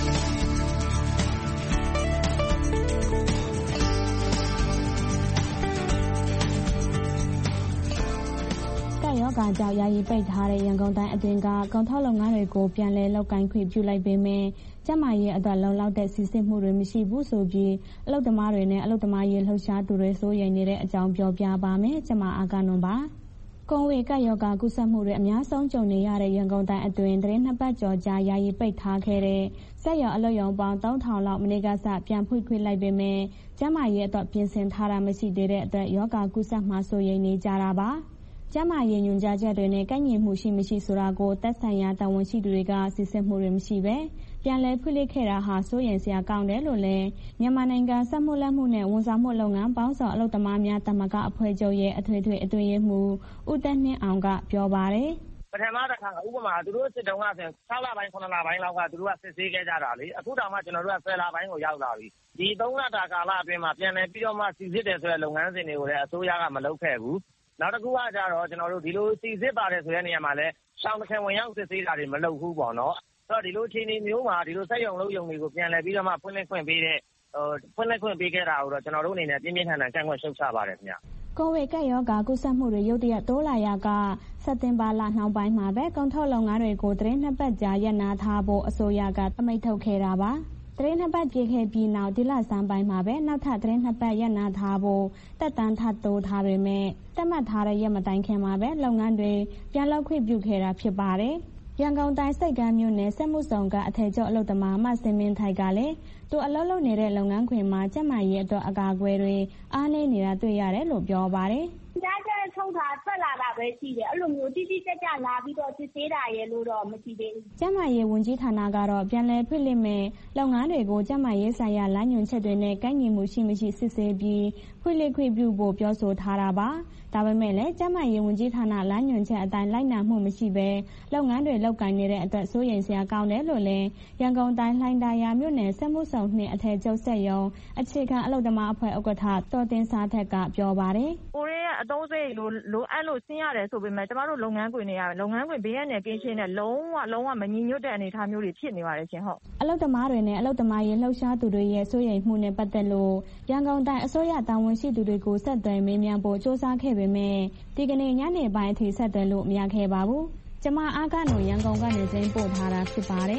ရောဂါကြောင့်ယာယီပိတ်ထားတဲ့ရန်ကုန်တိုင်းအတွင်းကကုန်ထုတ်လုပ်ငန်းတွေကိုပြန်လည်လုပ်ကိုင်ခွင့်ပြုလိုက်ပေမဲ့ကျန်းမာရေးအတွက်လုံလောက်တဲ့စီစစ်မှုတွေမရှိဘူးဆိုပြီးအလုပ်သမားတွေနဲ့အလုပ်သမားရေးလှုပ်ရှားသူတွေစိုးရိမ်နေတဲ့အကြောင်းပြောပြပါမယ်။ကျွန်မအာကနွန်ပါ။ကိုဗစ်ကပ်ရောဂါကူးစက်မှုတွေအများဆုံးကြုံနေရတဲ့ရန်ကုန်တိုင်းအတွင်းသတင်းနှစ်ပတ်ကျော်ကြာယာယီပိတ်ထားခဲ့တဲ့စက်ရုံအလုပ်ရုံပေါင်းသုံးထောင်လောက်မနေ့ကစပြန်ဖွင့်ခွင့်လိုက်ပေမဲ့ကျန်းမာရေးအတွက်ပြင်ဆင်ထားတာမရှိသေးတဲ့အတွက်ရောဂါကူးစက်မှာစိုးရိမ်နေကြတာပါ။ကျန်းမာရေးညွှန်ကြားချက်တွေနဲ့ကိုက်ညီမှုရှိမရှိဆိုတာကိုသက်ဆိုင်ရာတာဝန်ရှိသူတွေကစစ်ဆေးမှုတွေမရှိပဲပြန်လည်ဖွင့်လှစ်ခဲ့တာဟာစိုးရိမ်စရာကောင်းတယ်လို့လည်းမြန်မာနိုင်ငံစက်မှုလက်မှုနဲ့ဝန်ဆောင်မှုလုပ်ငန်းပေါင်းစုံအလုပ်သမားများသမဂ္ဂအဖွဲ့ချုပ်ရဲ့အထွေထွေအတွင်းရေးမှူးဦးသက်နှင်းအောင်ကပြောပါတယ်ပထမတစ်ခါဥပမာသူတို့စစ်တုံးကဆို၆လပိုင်းခုနလပိုင်းလောက်ကသူတို့ကစစ်ဆေးခဲ့ကြတာလေအခုတောင်မှကျွန်တော်တို့ကဆယ်လပိုင်းကိုရောက်လာပြီဒီသုံးလတာကာလအတွင်းမှာပြန်လည်ပြီးတော့မှစီစစ်တယ်ဆိုတဲ့လုပ်ငန်းစဉ်တွေကိုလည်းအစိုးရကမလုပ်ခဲ့ဘူးနောက်တစ်ခုကကြတော့ကျွန်တော်တို့ဒီလိုစီစစ်ပါတယ်ဆိုတဲ့နေရာမှာလည်းရှောင်းတစ်ခင်ဝင်ရောက်စစ်ဆေးတာတွေမလုပ်ဘူးပေါ့နော်အဲ့တော့ဒီလိုအခြေအနေမျိုးမှာဒီလိုစက်ရုံလုပ်ရုံတွေကိုပြန်လည်ပြီးတော့မှဖွင့်လှစ်ခွင့်ပေးတဲ့ဟိုဖွင့်လှစ်ခွင့်ပေးခဲ့တာကိုတော့ကျွန်တော်တို့အနေနဲ့ပြင်းပြင်းထန်ထန်ကန့်ကွက်ရှုတ်ချပါတယ်ခင်ဗျကိုဗစ်ကပ်ရောဂါကူးစက်မှုတွေရုတ်တရက်တိုးလာရာကစက်တင်ဘာလနှောင်းပိုင်းမှာပဲကုန်ထုတ်လုပ်ငန်းတွေကိုသတင်းနှစ်ပတ်ကြာရပ်နားထားဖို့အစိုးရကအမိန့်ထုတ်ခဲ့တာပါသတင်းနှစ်ပတ်ပြည့်ခဲ့ပြီးနောက်ဒီလဆန်းပိုင်းမှာပဲနောက်ထပ်သတင်းနှစ်ပတ်ရပ်နားထားဖို့တက်တန်းထပ်တိုးထားပေမဲ့တတ်မှတ်ထားတဲ့ရက်မတိုင်ခင်မှာပဲလုပ်ငန်းတွေပြန်လုပ်ခွင့်ပြုခဲ့တာဖြစ်ပါတယ်။ရန်ကုန်တိုင်းစိတ်ကမ်းမြို့နယ်စက်မှုဆောင်ကအထည်ချုပ်အလုပ်သမားမစင်မင်းထိုက်ကလည်းသူအလုပ်လုပ်နေတဲ့လုပ်ငန်းခွင်မှာကျန်းမာရေးအတွက်အကာအကွယ်တွေအားနည်းနေတာတွေ့ရတယ်လို့ပြောပါတယ်။ကြားကြထုတ်တာဆက်လာတာပဲရှိတယ်အဲ့လိုမျိုးတိတိကျကျလာပြီးတော့စစ်ဆေးတာရဲ့လို့တော့မရှိသေးဘူးကျန်းမာရေးဝန်ကြီးဌာနကတော့ပြန်လည်ဖွင့်လှစ်မဲ့လုပ်ငန်းတွေကိုကျန်းမာရေးဆိုင်ရာလမ်းညွှန်ချက်တွေနဲ့ကိုက်ညီမှုရှိမရှိစစ်ဆေးပြီးဖွင့်လှစ်ခွင့်ပြုဖို့ပြောဆိုထားတာပါဒါပေမဲ့လည်းကျန်းမာရေးဝန်ကြီးဌာနလမ်းညွှန်ချက်အတိုင်းလိုက်နာမှုမရှိဘဲလုပ်ငန်းတွေလုပ်ကိုင်နေတဲ့အတွက်စိုးရိမ်စရာကောင်းတယ်လို့လည်းရန်ကုန်တိုင်းလှိုင်သာယာမြို့နယ်စက်မှုဆောင်နှင့်အထည်ချုပ်စက်ရုံအခြေခံအလုပ်သမားအဖွဲ့ဥက္ကဋ္ဌတော်တင်စားထက်ကပြောပါတယ်ကိုရဲအသုံးစိတ်လိုလိုအပ်လို့ဆင်းရတယ်ဆိုပေမဲ့ကျမတို့လုပ်ငန်းခွင်တွေကလုပ်ငန်းခွင်ဘေးရန်နယ်ကင်းရှင်းတဲ့လုံးဝလုံးဝမညီညွတ်တဲ့အနေအထားမျိုးတွေဖြစ်နေပါတယ်ရှင်ဟုတ်အလုပ်သမားတွေနဲ့အလုပ်သမားရေးလှုပ်ရှားသူတွေရဲ့စိုးရိမ်မှုနဲ့ပတ်သက်လို့ရန်ကုန်တိုင်းအစိုးရတာဝန်ရှိသူတွေကိုဆက်သွယ်မေးမြန်းဖို့စ조사ခဲ့ပေမဲ့ဒီကနေ့ညနေပိုင်းအထိဆက်သွယ်လို့မရခဲ့ပါဘူးကျမအားကနိုရန်ကုန်ကနေသတင်းပို့ထားတာဖြစ်ပါတယ်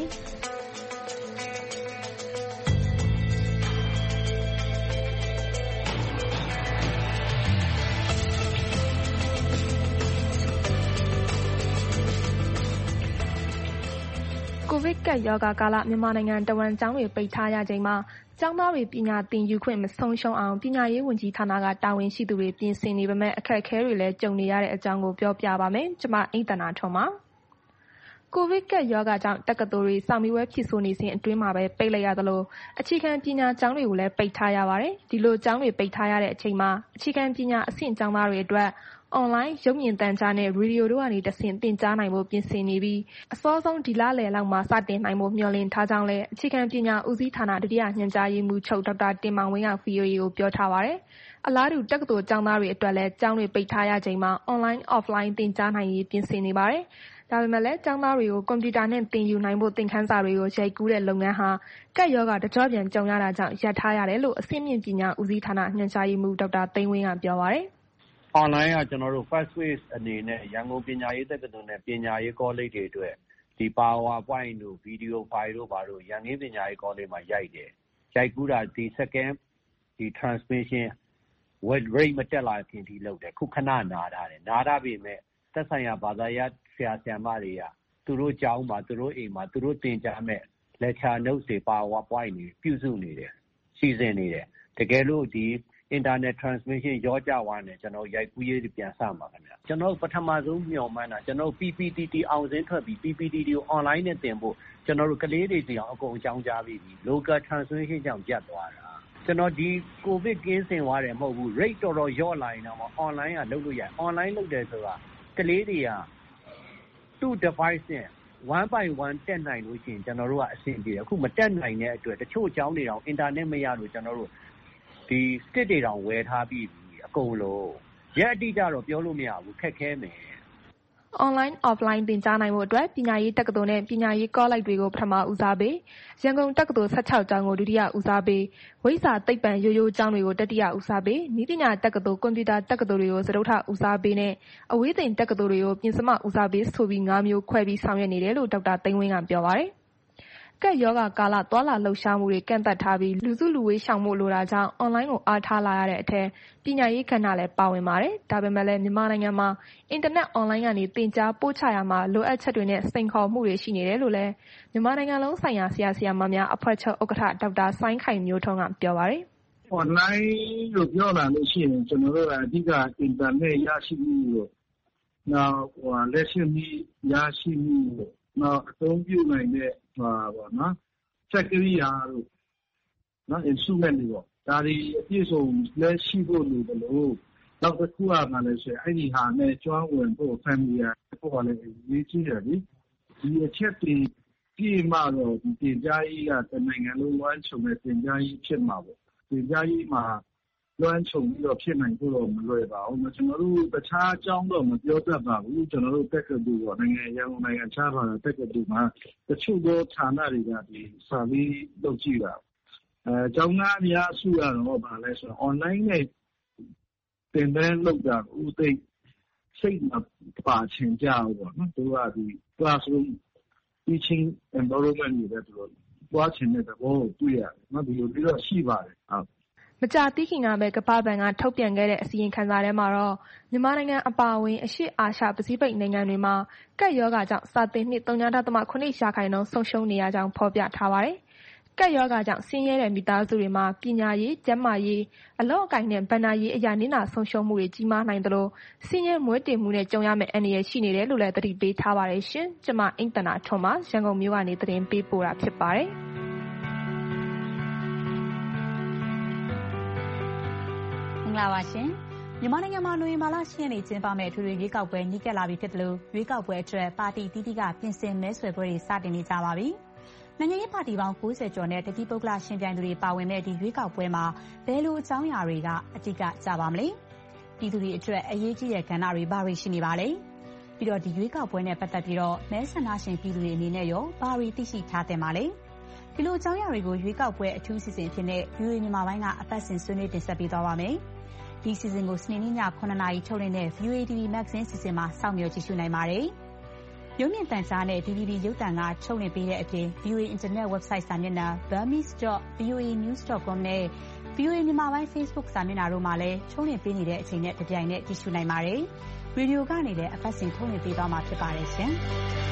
ကိုဗစ်ကပ်ရောဂါကာလမြန်မာနိုင်ငံတဝန်းကျောင်းတွေပိတ်ထားရချိန်မှာကျောင်းသားတွေပညာသင်ယူခွင့်မဆုံးရှုံးအောင်ပညာရေးဝန်ကြီးဌာနကတာဝန်ရှိသူတွေပြင်ဆင်နေပေမဲ့အခက်အခဲတွေလည်းကြုံနေရတဲ့အကြောင်းကိုပြောပြပါမယ်။ကျွန်မအိမ်တနာထွန်းပါ။ကိုဗစ်ကပ်ရောဂါကြောင့်တက္ကသိုလ်တွေစာမေးပွဲဖြေဆိုနေစဉ်အတွင်းမှာပဲပိတ်လိုက်ရသလိုအခြေခံပညာကျောင်းတွေကိုလည်းပိတ်ထားရပါတယ်။ဒီလိုကျောင်းတွေပိတ်ထားရတဲ့အချိန်မှာအခြေခံပညာအဆင့်ကျောင်းသားတွေအတွက်အွန်လိုင်းရုပ်မြင်သံကြားနဲ့ရေဒီယိုတို့ကနေတဆင့်သင်ကြားနိုင်ဖို့ပြင်ဆင်နေပြီးအစောဆုံးဒီလလယ်လောက်မှာစတင်နိုင်ဖို့မျှော်လင့်ထားကြောင်းလည်းအခြေခံပညာဦးစီးဌာနဒုတိယညွှန်ကြားရေးမှူးချုပ်ဒေါက်တာတင်မောင်ဝင်းက ဗွီအိုအေကိုပြောထားပါတယ်။အလားတူတက္ကသိုလ်ကျောင်းသားတွေအတွက်လည်းကျောင်းတွေပိတ်ထားရချိန်မှာ online offline သင်ကြားနိုင်ရေးပြင်ဆင်နေပါတယ်။ဒါပေမဲ့လည်းကျောင်းသားတွေကိုကွန်ပျူတာနဲ့သင်ယူနိုင်ဖို့သင်ခန်းစာတွေကိုရိုက်ကူးတဲ့လုပ်ငန်းဟာကပ်ရောဂါတကြော့ပြန်ကြုံရတာကြောင့်ရပ်ထားရတယ်လို့အဆင့်မြင့်ပညာဦးစီးဌာနညွှန်ကြားရေးမှူးဒေါက်တာသိန်းဝင်းကပြောပါတယ်။ online ကကျွန်တော်တို့ first phase အနေနဲ့ရန်ကုန်ပညာရေးတက္ကသိုလ်နဲ့ပညာရေးကောလိပ်တွေအတွက်ဒီ PowerPoint တို့ video file တို့ဘာလို့ရန်ကုန်ပညာရေးကောလိပ်မှာရိုက်တယ်ရိုက်ကူးတာဒီ second ဒီ transmission word rate မတက်လာခင်ဒီလုပ်တယ်ခုခဏနားထားတယ်နားထားပြီမဲ့သက်ဆိုင်ရာဘာသာရပ်ဆရာဆရာမတွေကသူတို့ကျောင်းမှာသူတို့အိမ်မှာသူတို့သင်ကြားမဲ့ lecture notes တွေ PowerPoint တွေပြုစုနေတယ်စီစဉ်နေတယ်တကယ်လို့ဒီinternet transmission ရောကြသွားတယ်ကျွန်တော်ရိုက်ကူးရေးပြန်စမှာခင်ဗျာကျွန်တော်ပထမဆုံးမျှော်မှန်းတာကျွန်တော် P P T T အောင်စင်းထွက်ပြီး P P T T ကို online နဲ့သင်ဖို့ကျွန်တော်တို့ကလေးတွေစီအောင်အကုန်အကြောင်းကြားပြီးပြီ local transmission ကြောင့်ပြတ်သွားတာကျွန်တော်ဒီ covid ကင်းစင်သွားတယ်မဟုတ်ဘူး rate တော်တော်ရော့လာရင်တော့ online ကလုပ်လို့ရ online လုပ်တယ်ဆိုတာကလေးတွေကသူ့ device နဲ့ one by one တက်နိုင်လို့ရှိရင်ကျွန်တော်တို့ကအဆင်ပြေတယ်အခုမတက်နိုင်တဲ့အတွက်တချို့အကြောင်းတွေတောင် internet မရလို့ကျွန်တော်တို့ဒီ stick တွေတောင်ဝယ်ထားပြီးအကုန်လုံးရက်အတိအကျတော့ပြောလို့မရဘူးခက်ခဲမယ် online offline သင်ကြားနိုင်မှုအတွက်ပညာရေးတက္ကသိုလ်နဲ့ပညာရေးကောလိပ်တွေကိုပထမဦးစားပေးရန်ကုန်တက္ကသိုလ်16ကျောင်းကိုဒုတိယဦးစားပေးဝိဇ္ဇာသိပ္ပံရိုးရိုးကျောင်းတွေကိုတတိယဦးစားပေးနည်းပညာတက္ကသိုလ်ကွန်ပျူတာတက္ကသိုလ်တွေကိုစတုတ္ထဦးစားပေးနဲ့အဝေးသင်တက္ကသိုလ်တွေကိုပြင်စမဦးစားပေးဆိုပြီး၅မျိုးခွဲပြီးဆောင်ရွက်နေတယ်လို့ဒေါက်တာသိန်းဝင်းကပြောပါတယ်ကက်ယောဂကာလသွာလာလှုပ်ရှားမှုတွေကန့်သတ်ထားပြီးလူစုလူဝေးရှောင်မှုလိုတာကြောင့် online ကိုအားထားလာရတဲ့အထက်ပညာရေးကဏ္ဍလည်းပါဝင်ပါတယ်။ဒါပေမဲ့လည်းမြန်မာနိုင်ငံမှာအင်တာနက် online ကနေသင်ကြားပို့ချရမှာလိုအပ်ချက်တွေနဲ့စိန်ခေါ်မှုတွေရှိနေတယ်လို့လည်းမြန်မာနိုင်ငံလုံးဆိုင်ရာဆရာဆရာမများအဖွဲ့ချုပ်ဥက္ကဋ္ဌဒေါက်တာစိုင်းခိုင်မျိုးထွန်းကပြောပါတယ်။ online လို့ပြောလာလို့ရှိရင်ကျွန်တော်တို့ကအဓိကအင်တာနက်ရရှိမှုလို့နောက်ဟိုလက်ရှိမီရရှိမှုလို့နောက်အသုံးပြုနိုင်တဲ့ဟာပေါ့နော်စက်ကရိယာတို့နော် instrument တွေပေါ့ဒါတွေအပြည့်စုံလက်ရှိဖို့လိုတယ်လို့နောက်တစ်ခုကမှလည်းဆိုအဲ့ဒီဟာနဲ့ကျွမ်းဝင်ဖို့ family ကိုကလည်းရေးကြည့်တယ်ဒီဒီအချက်တွေပြည့်မှတော့ဒီတင်ကြားရေးကတနိုင်ငံလုံးဝမ်းချုံတဲ့တင်ကြားရေးဖြစ်မှာပေါ့တင်ကြားရေးမှာလွှမ်းခြုံပြီးတော့ဖြစ်နိုင်ဖို့တော့မလွယ်ပါဘူးကျွန်တော်တို့တခြားအကြောင်းတော့မပြောတတ်ပါဘူးကျွန်တော်တို့တက္ကသိုလ်ပေါ့နိုင်ငံရန်ကုန်နိုင်ငံခြားပါတက္ကသိုလ်မှာတချို့သောဌာနတွေကဒီစာလေးလုပ်ကြည့်တာအဲကျောင်းသားအများစုကတော့ဗာလဲဆိုတော့ online နဲ့သင်တန်းလုပ်တာဦးသိစိတ်မပါချင်ကြဘူးပေါ့နော်သူကဒီ classroom teaching environment တွေပဲသူတို့ပွားချင်တဲ့သဘောကိုတွေ့ရတယ်နော်ဒီလိုပြီးတော့ရှိပါတယ်ဟုတ်မကြာသေးခင်ကပဲကမ္ဘာ့ဘဏ်ကထုတ်ပြန်ခဲ့တဲ့အစီရင်ခံစာထဲမှာတော့မြန်မာနိုင်ငံအပါအဝင်အရှေ့အာရှပစိဖိတ်နိုင်ငံတွေမှာကပ်ရောဂါကြောင့်စာသင်နှစ် ဝ.၇ ရာခိုင်နှုန်းဆုံးရှုံးနေရကြောင်းဖော်ပြထားပါတယ်။ကပ်ရောဂါကြောင့်ဆင်းရဲတဲ့မိသားစုတွေမှာပညာရေး၊ကျန်းမာရေး၊အလုပ်အကိုင်နဲ့ဘဏ္ဍာရေးအရာနစ်နာဆုံးရှုံးမှုတွေကြီးမားနိုင်သလိုဆင်းရဲမွဲတေမှုနဲ့ကြုံရမယ့်အန္တရာယ်ရှိနေတယ်လို့လည်းသတိပေးထားပါတယ်ရှင်။ကျွန်မအိမ့်သန္တာထွန်းပါရန်ကုန်မြို့ကနေသတင်းပေးပို့တာဖြစ်ပါတယ်။လာပါရှင်မြန်မာနိုင်ငံမှာနိုဝင်ဘာလ၈ရက်နေ့ကျင်းပမယ့်ထွေထွေရွေးကောက်ပွဲနီးကပ်လာပြီဖြစ်တယ်လို့ရွေးကောက်ပွဲအတွက်ပါတီတီးတီးကပြင်ဆင်မဲဆွယ်ပွဲတွေစတင်နေကြပါပြီ။နိုင်ငံရေးပါတီပေါင်း၉၀ကျော်နဲ့တတိပုဂ္ဂလရှင်ပြိုင်သူတွေပါဝင်တဲ့ဒီရွေးကောက်ပွဲမှာဘယ်လိုအကြောင်းအရာတွေကအဓိကကျပါမလဲ။ပြည်သူတွေအတွက်အရေးကြီးတဲ့ကဏ္ဍတွေဘာတွေရှိနေပါလဲ။ပြီးတော့ဒီရွေးကောက်ပွဲနဲ့ပတ်သက်ပြီးတော့မဲဆန္ဒရှင်ပြည်သူတွေအနေနဲ့ရောဘာတွေသိရှိထားတဲ့မှာလဲ။ဒီလိုအကြောင်းအရာတွေကိုရွေးကောက်ပွဲအထူးစီစဉ်ဖြစ်တဲ့ ဗီအိုအေ မြန်မာပိုင်းကအပတ်စဉ်ဆွေးနွေးတင်ဆက်ပေးသွားပါမယ်။ဒီစီစဉ်ကိုစနေနေ့ညခုနှစ်နာရီထုတ်လွှင့်တဲ့ ဗီအိုအေ တီဗီ Magazine စီစဉ်မှာစောင့်မျှော်ကြည့်ရှုနိုင်ပါတယ်။ရုပ်မြင်သံကြားနဲ့ ဒီဗီဒီရုပ်သံကထုတ်လွှင့်ပေးတဲ့အပြင် ဗီအိုအေ Internet Website စာမျက်နှာ burmese dot v o a news dot com နဲ့ ဗီအိုအေ မြန်မာပိုင်း Facebook စာမျက်နှာတို့မှာလည်းထုတ်လွှင့်ပေးနေတဲ့အချိန်နဲ့တပြိုင်နက်ကြည့်ရှုနိုင်ပါတယ်။ရေဒီယိုကနေလည်းအပတ်စဉ်ထုတ်လွှင့်ပေးသွားမှာဖြစ်ပါတယ်ရှင်။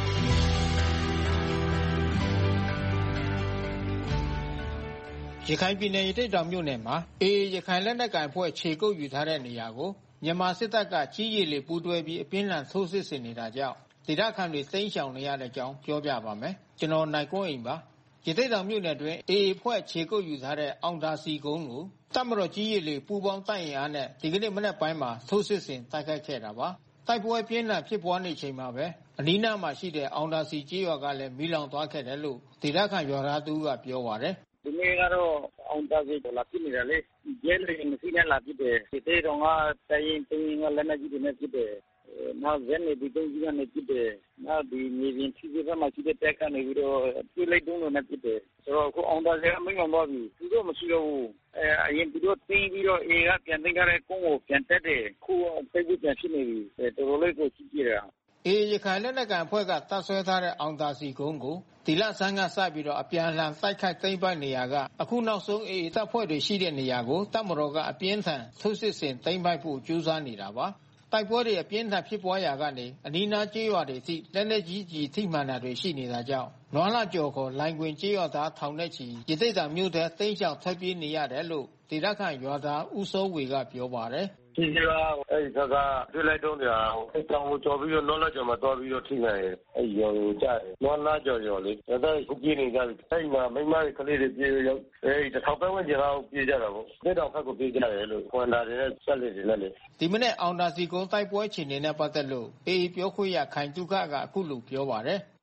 ရခိုင်ပြည်နယ်ရတိတ်တောင်မြို့နယ်မှာအေအေရခိုင်လက်နက်ကိုင်အဖွဲ့ခြေကုပ်ယူထားတဲ့နေရာကိုမြန်မာစစ်တပ်ကကြီးရည်လေပူးတွဲပြီးအပြင်းထန်ထိုးစစ်ဆင်နေတာကြောင့်ဒေသခံတွေသိမ်းရှောင်နေရတဲ့အကြောင်းပြောပြပါမယ်။ကျွန်တော်နိုင်ကွန်းအိမ်ပါ။ရတိတ်တောင်မြို့နယ်တွင်အေအေအဖွဲ့ခြေကုပ်ယူထားတဲ့အောင်သာစီကုန်းကိုတပ်မတော်ကြီးရည်လေပူးပေါင်းတိုက်ရင်အားနဲ့ဒီကနေ့မနက်ပိုင်းမှာထိုးစစ်ဆင်တိုက်ခိုက်ခဲ့တာပါ။တိုက်ပွဲပြင်းထန်ဖြစ်ပွားနေချိန်မှာပဲအနီးနားမှာရှိတဲ့အောင်သာစီကျေးရွာကလည်းမီးလောင်သွားခဲ့တယ်လို့ဒေသခံရွာသားတူကပြောပါတယ်။ဒီနေ့ကတော့အောင်တာစီလာပြနေတယ်လေကျဲလေမရှိနဲ့လာပြတယ်ဒီတေတော့ကတိုင်းတင်းကလည်းမကြည့်နေပြတယ်နောက်ဇက်နေဒီတင်းကြီးကနေပြတယ်နောက်ဒီမြေပြင်ဖြည်းဖြည်းမှရှိတဲ့တက်ကနေပြီးတော့ပြလိုက်တုံးလို့နဲ့ပြတယ်ဆိုတော့အခုအောင်တာစီကမင်းအောင်တော့ပြီသူတို့မရှိတော့ဘူးအဲအရင်သူတို့တင်းပြီးတော့အေကပြန်သိမ်းကြတဲ့ကုန်းကိုပြန်တက်တယ်ခုပိတ်ပြီးပြန်ဖြစ်နေပြီတော်တော်လေးကိုကြည့်ကြတာအေရခိုင်လက်နက်ကန်အဖွဲ့ကတပ်ဆွဲထားတဲ့အောင်သာစီကုန်းကိုဒီလဆန်းကစပြီးတော့အပြန်အလှန်တိုက်ခိုက်သိမ်းပိုက်နေရကအခုနောက်ဆုံးအေအေတပ်ဖွဲ့တွေရှိတဲ့နေရာကိုတပ်မတော်ကအပြင်းထန်ထိုးစစ်ဆင်သိမ်းပိုက်ဖို့ကြိုးစားနေတာပါတိုက်ပွဲတွေအပြင်းထန်ဖြစ်ပွားရာကနေအနီးနားကျေးရွာတွေထိလက်လက်ကြီးကြီးထိမှန်တာတွေရှိနေတာကြောင့်နွားလာကျော်ခေါ်လိုင်ကွင်ကျေးရွာသားထောင်နဲ့ချီရတိတ်တာမြို့ထဲသိမ်းချောင်ထွက်ပြေးနေရတယ်လို့ဒေသခံရွာသားဦးစိုးဝေကပြောပါတယ်ဒီကအဲ့ဒါကတွေ့လိုက်တော့ညာအဲ့တောင်ကိုကြော်ပြီးတော့လောလာကျော်မှာတော်ပြီးတော့ထိနိုင်ရဲ့အဲ့ရော်ကိုကြားတယ်လောလာကျော်ရော်လေဒါတော့ခုပြေးနေကြပြီအဲ့မှာမိမတွေကလေးတွေပြေးရောက်အဲ့တထောက်ပံ့ဝင်ကြတော့ပြေးကြတာပေါ့တဲ့တောင်ဖက်ကိုပြေးကြတယ်လို့ခွန်တာတွေနဲ့ဆက်လက်တွေနဲ့လေဒီမနေ့အောင်တာစီကုန်းတိုက်ပွဲအခြေအနေနဲ့ပတ်သက်လို့အေအေပြောခွင့်ရခိုင်တုခကအခုလိုပြောပါတယ်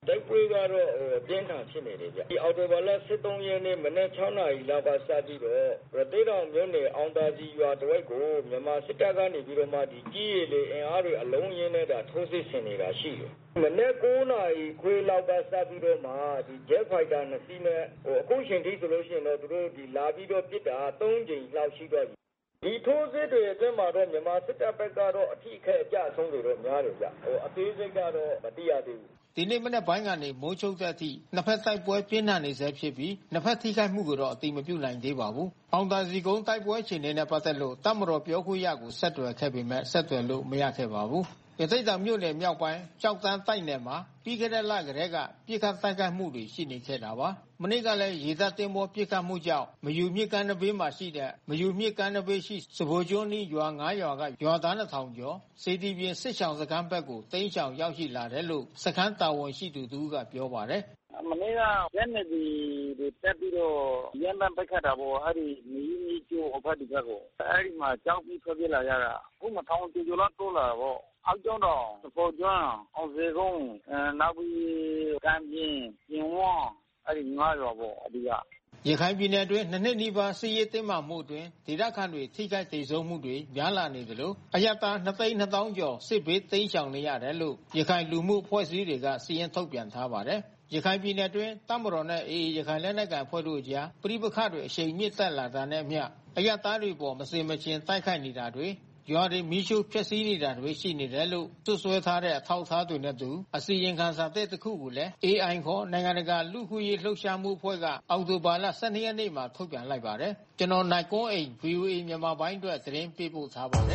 တိုက်ပွဲကတော့ပြင်းထန်ဖြစ်နေတယ်ဗျဒီအော်တိုဘာလဆယ်သုံးရက်နေ့မနက်၆နာရီလောက်ကစပြီးတော့ရသေ့တောင်မြို့နယ်အောင်သာစီရွာတဝိုက်ကိုမြန်မာစစ်တပ်ကနေပြီးတော့မှဒီကြီးရည်လေအင်အားတွေအလုံးရင်းနဲ့တာထိုးစစ်ဆင်နေတာရှိတယ်မနေ့၉နာရီခွေလောက်ကစပြီးတော့မှဒီ Jet Fighter နှစ်စီးနဲ့ဟိုအခုချိန်ထိဆိုလို့ရှိရင်တော့သူတို့ဒီလာပြီးတော့ပစ်တာသုံးကြိမ်လောက်ရှိတော့ဒီထိုးစစ်တွေအတွင်းမှာတော့မြန်မာစစ်တပ်ဘက်ကတော့အထီးခဲအကျဆုံးတွေတော့များတယ်ဗျဟိုအသေးစိတ်ကတော့မသိရသေးဘူးဒီနေ့မနေ့ပိုင်းကနေမိုးချုပ်တဲ့အထိနှစ်ဖက်တိုက်ပွဲပြင်းထန်နေဆဲဖြစ်ပြီးနှစ်ဖက်ထိခိုက်မှုကိုတော့အတိမပြုနိုင်သေးပါဘူး။အောင်သာစီကုန်းတိုက်ပွဲအခြေအနေနဲ့ပတ်သက်လို့တပ်မတော်ပြောခွင့်ရကိုဆက်သွယ်ခဲ့ပေမဲ့ဆက်သွယ်လို့မရခဲ့ပါဘူး။ရသေ့တောင်မြို့နယ်မြောက်ပိုင်းကြောက်တန်းတိုက်နယ်မှာပြီးခဲ့တဲ့လကတည်းကပြစ်ခတ်တိုက်ခိုက်မှုတွေရှိနေခဲ့တာပါ။မနေ့ကလည်းရေတပ်တင်ပေါ်ပြစ်ခတ်မှုကြောင့်မယူမြစ်ကမ်းနဘေးမှာရှိတဲ့မယူမြစ်ကမ်းနဘေးရှိစဘိုကျွန်းနီးရွာငါးရွာကရွာသားနှစ်ထောင်ကျော်စေတီပြင်စစ်ဆောင်စခန်းဘက်ကိုတိမ်းရှောင်ရောက်ရှိလာတယ်လို့စခန်းတာဝန်ရှိသူတို့ကပြောပါတယ်မနေ့ကရက်နေဒီတက်ပြီးတော့ရန်တမ်းပိတ်ခတ်တာပေါ့အဲ့ဒီမီးမီးကျိုးအဖက်ဒီဘက်ကိုအဲ့ဒီမှာကြောက်ပြီးထွက်ပြေးလာရတာခုမှထောင်ကျော်ကျော်လောက်တိုးလာပေါ့အောက်ကျောင်းတော်စပေါ်ကျွန်းအောင်စေကုန်းအဲနောက်ပြီးကံပြင်းပြင်ဝန်းအဲ့ဒီငါးရွာပေါ့အဒီကရခိုင်ပြည်နယ်အတွင်းနှစ်နှစ်နီးပါးစစ်ရေးတင်းမာမှုအတွင်းဒေသခံတွေထိခိုက်ဒေဆုံးမှုတွေများလာနေသလိုအရတာနှစ်သိန်းနှစ်သောင်းကျော်စစ်ဘေးတိမ်းရှောင်နေရတယ်လို့ရခိုင်လူမှုအဖွဲ့အစည်းတွေကစီရင်ထုတ်ပြန်ထားပါတယ်ရခိုင်ပြည်နယ်အတွင်းတပ်မတော်နဲ့အေအေရခိုင်လက်နက်ကိုင်အဖွဲ့တို့အကြားပြိပခတ်တွေအရှိန်မြင့်တက်လာတာနဲ့အမျှအရတာတွေပေါ်မစင်မချင်းတိုက်ခိုက်နေတာတွေရွာတွေမီးရှို့ဖျက်ဆီးနေတာတွေရှိနေတယ်လို့သွဆွဲထားတဲ့အထောက်အထားတွေနဲ့တူအစီရင်ခံစာတဲ့တစ်ခုကိုလည်း အေအိုင် ခေါ်နိုင်ငံတကာလူ့အခွင့်အရေးလှုပ်ရှားမှုအဖွဲ့ကအောက်တိုဘာလ၁၂ရက်နေ့မှာထုတ်ပြန်လိုက်ပါတယ်ကျွန်တော်နိုင်ကွန်းအိမ် ဗွီအိုအေ မြန်မာပိုင်းအတွက်သတင်းပေးပို့ထားပါတယ်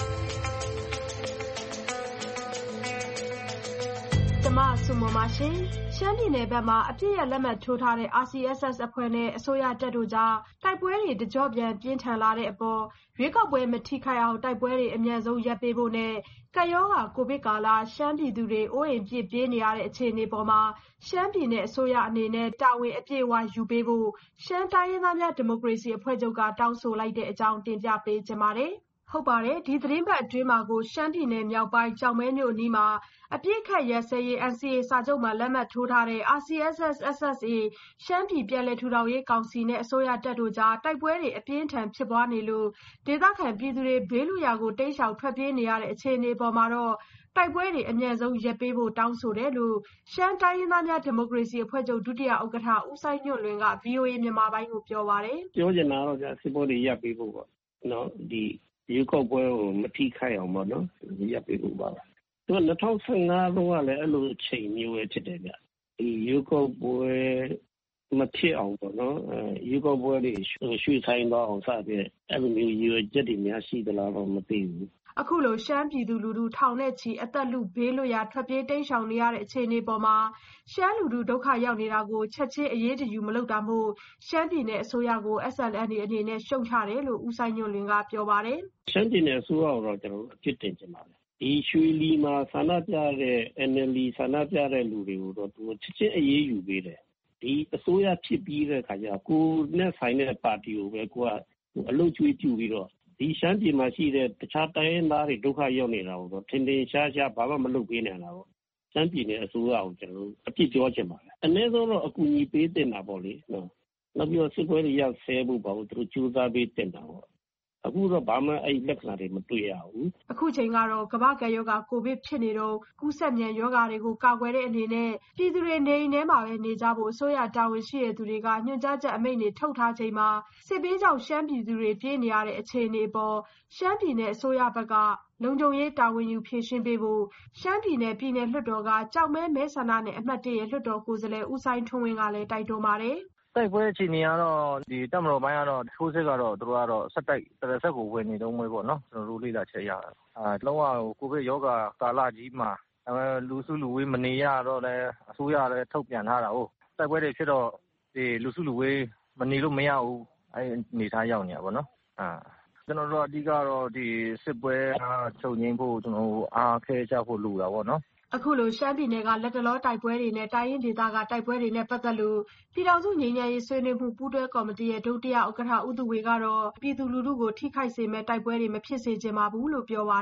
ကျမဆုမမရှင်ရှမ်းပြည်နယ်ဘက်မှာအပြည့်ရလက်မှတ်ထိုးထားတဲ့ အာစီအက်စ်အက်စ် အဖွဲ့နဲ့အစိုးရတပ်တို့ကြားတိုက်ပွဲတွေတကြော့ပြန်ပြင်းထန်လာတဲ့အပေါ်ရွေးကောက်ပွဲမထိခိုက်အောင်တိုက်ပွဲတွေအမြန်ဆုံးရပ်ပေးဖို့နဲ့ကပ်ရောဂါကိုဗစ်ကာလရှမ်းပြည်သူတွေအိုးအိမ်ပြစ်ပြေးနေရတဲ့အခြေအနေပေါ်မှာရှမ်းပြည်နယ်အစိုးရအနေနဲ့တာဝန်အပြည့်အဝယူပေးဖို့ရှမ်းတိုင်းရင်းသားများဒီမိုကရေစီအဖွဲ့ချုပ်ကတောင်းဆိုလိုက်တဲ့အကြောင်းတင်ပြပေးချင်ပါတယ်ဟုတ်ပါတယ်ဒီသတင်းပတ်အတွင်းမှာကိုရှမ်းပြည်နယ်မြောက်ပိုင်းကြောင်မဲမြို့နီးမှာအပြစ်ခတ်ရစဲရေး အန်စီအေ စာချုပ်မှာလက်မှတ်ထိုးထားတဲ့ အာစီအက်စ်အက်စ် အေ ရှမ်းပြည်ပြည်လည်ထူထောင်ရေးကောင်စီနဲ့အစိုးရတပ်တို့ကြားတိုက်ပွဲတွေအပြင်းထန်ဖြစ်ပွားနေလို့ဒေသခံပြည်သူတွေဘေးလွတ်ရာကိုတိမ်းရှောင်ထွက်ပြေးနေရတဲ့အခြေအနေပေါ်မှာတော့တိုက်ပွဲတွေအမြန်ဆုံးရပ်ပေးဖို့တောင်းဆိုတယ်လို့ရှမ်းတိုင်းရင်းသားများဒီမိုကရေစီအဖွဲ့ချုပ်ဒုတိယဥက္ကဋ္ဌဦးစိုင်းညွန့်လွင်က ဗွီအိုအေ မြန်မာပိုင်းကိုပြောပါတယ်ပြောချင်တာတော့စစ်ပွဲတွေရပ်ပေးဖို့ပေါ့နော်ဒီရွေးကောက်ပွဲကိုမထိခိုက်အောင်ပေါ့နော်ရပ်ပေးဖို့ပါသူက၂၀၁၅တုန်းကလည်းအဲ့လိုအချိန်မျိုးပဲဖြစ်တယ်ဗျဒီရွေးကောက်ပွဲမဖြစ်အောင်ပေါ့နော်အဲရွေးကောက်ပွဲတွေရွှေ့ဆိုင်တော့အောင်စတဲ့အဲ့လိုမျိုးရွေးချက်တွေများရှိသလားတော့မသိဘူးအခုလိုရှမ်းပြည်သူလူထုထောင်နဲ့ချီအသက်လူဘေးလွတ်ရာထွက်ပြေးတိမ်းရှောင်နေရတဲ့အခြေအနေပေါ်မှာရှမ်းလူထုဒုက္ခရောက်နေတာကိုချက်ချင်းအရေးတယူမလုပ်တာမို့ရှမ်းပြည်နယ်အစိုးရကို အက်စ် အယ်လ် အန် ဒီ အနေနဲ့ရှုတ်ချတယ်လို့ဦးစိုင်းညွန့်လွင်ကပြောပါတယ်ရှမ်းပြည်နယ်အစိုးရကိုတော့ကျွန်တော်တို့အပြစ်တင်ချင်ပါတယ်ဒီရွှေလီမှာဆန္ဒပြတဲ့ အန် အယ်လ် ဒီ ဆန္ဒပြတဲ့လူတွေကိုတော့သူချက်ချင်းအရေးယူပေးတယ်ဒီအစိုးရဖြစ်ပြီးတဲ့အခါကျကိုနဲ့ဆိုင်တဲ့ပါတီကိုပဲကိုကအလုပ်ကျွေးပြုပြီးတော့ဒီရှမ်းပြည်မှာရှိတဲ့တခြားတိုင်းရင်းသားတွေဒုက္ခရောက်နေတာကိုတော့ထင်ထင်ရှားရှားဘာမှမလုပ်ပေးနိုင်တာပေါ့ရှမ်းပြည်နယ်အစိုးရကိုကျွန်တော်တို့အပြစ်ပြောချင်ပါတယ်အနည်းဆုံးတော့အကူအညီပေးတင်တာပေါ့လေနော်နောက်ပြီးတော့စစ်ပွဲတွေရောက်ဆဲဖို့ပေါ့သူတို့ကြိုးစားပေးတင်တာပေါ့အခုတော့ဘာမှအဲ့လက္ခဏာတွေမတွေ့ရဘူးအခုချိန်ကတော့ကမ္ဘာ့ကပ်ရောဂါကိုဗစ်ဖြစ်နေတော့ကူးစက်မြန်ရောဂါတွေကိုကာကွယ်တဲ့အနေနဲ့ပြည်သူတွေနေအိမ်ထဲမှာပဲနေကြဖို့အစိုးရတာဝန်ရှိတဲ့သူတွေကညွှန်ကြားချက်အမိန့်တွေထုတ်ထားချိန်မှာစစ်ဘေးကြောင့်ရှမ်းပြည်သူတွေပြေးနေရတဲ့အခြေအနေပေါ်ရှမ်းပြည်နယ်အစိုးရဘက်ကလုံခြုံရေးတာဝန်ယူဖြည့်ရှင်းပေးဖို့ရှမ်းပြည်နယ်ပြည်နယ်လွှတ်တော်ကကြောက်မဲမဲဆန္ဒနယ်အမှတ်၁ရဲ့လွှတ်တော်ကိုယ်စားလှယ်ဦးစိုင်းထွန်းဝင်းကလည်းတိုက်တွန်းပါတယ်တိုက်ပွဲအခြေအနေကတော့ဒီတပ်မတော်ပိုင်းကတော့ထိုးစစ်ကတော့သူတို့ကတော့ဆက်တိုက်တစ်ဆက်ကိုဝင်နေတော့မှပေါ့နော်ကျွန်တော်တို့လေ့လာချက်ရတာအာလုံးဝကိုဗစ်ရောဂါကာလကြီးမှာအဲလူစုလူဝေးမနေရတော့လည်းအစိုးရလည်းထုတ်ပြန်ထားတာဟုတ်တိုက်ပွဲတွေဖြစ်တော့ဒီလူစုလူဝေးမနေလို့မရဘူးအဲအနေထားရောက်နေတာပေါ့နော်အာကျွန်တော်တို့အဓိကတော့ဒီစစ်ပွဲချုပ်ငြိမ်းဖို့ကျွန်တော်အားခဲကြဖို့လိုတာပေါ့နော်အခုလိုရှမ်းပြည်နယ်ကလက်တလောတိုက်ပွဲတွေနဲ့တိုင်းရင်းဒေသကတိုက်ပွဲတွေနဲ့ပတ်သက်လို့ပြည်ထောင်စုငြိမ်းချမ်းရေးဆွေးနွေးမှုပူးတွဲကော်မတီရဲ့ဒုတိယဥက္ကဋ္ဌဦးသူဝေကတော့ပြည်သူလူထုကိုထိခိုက်စေမဲ့တိုက်ပွဲတွေမဖြစ်စေချင်ပါဘူးလို့ပြောပါတယ်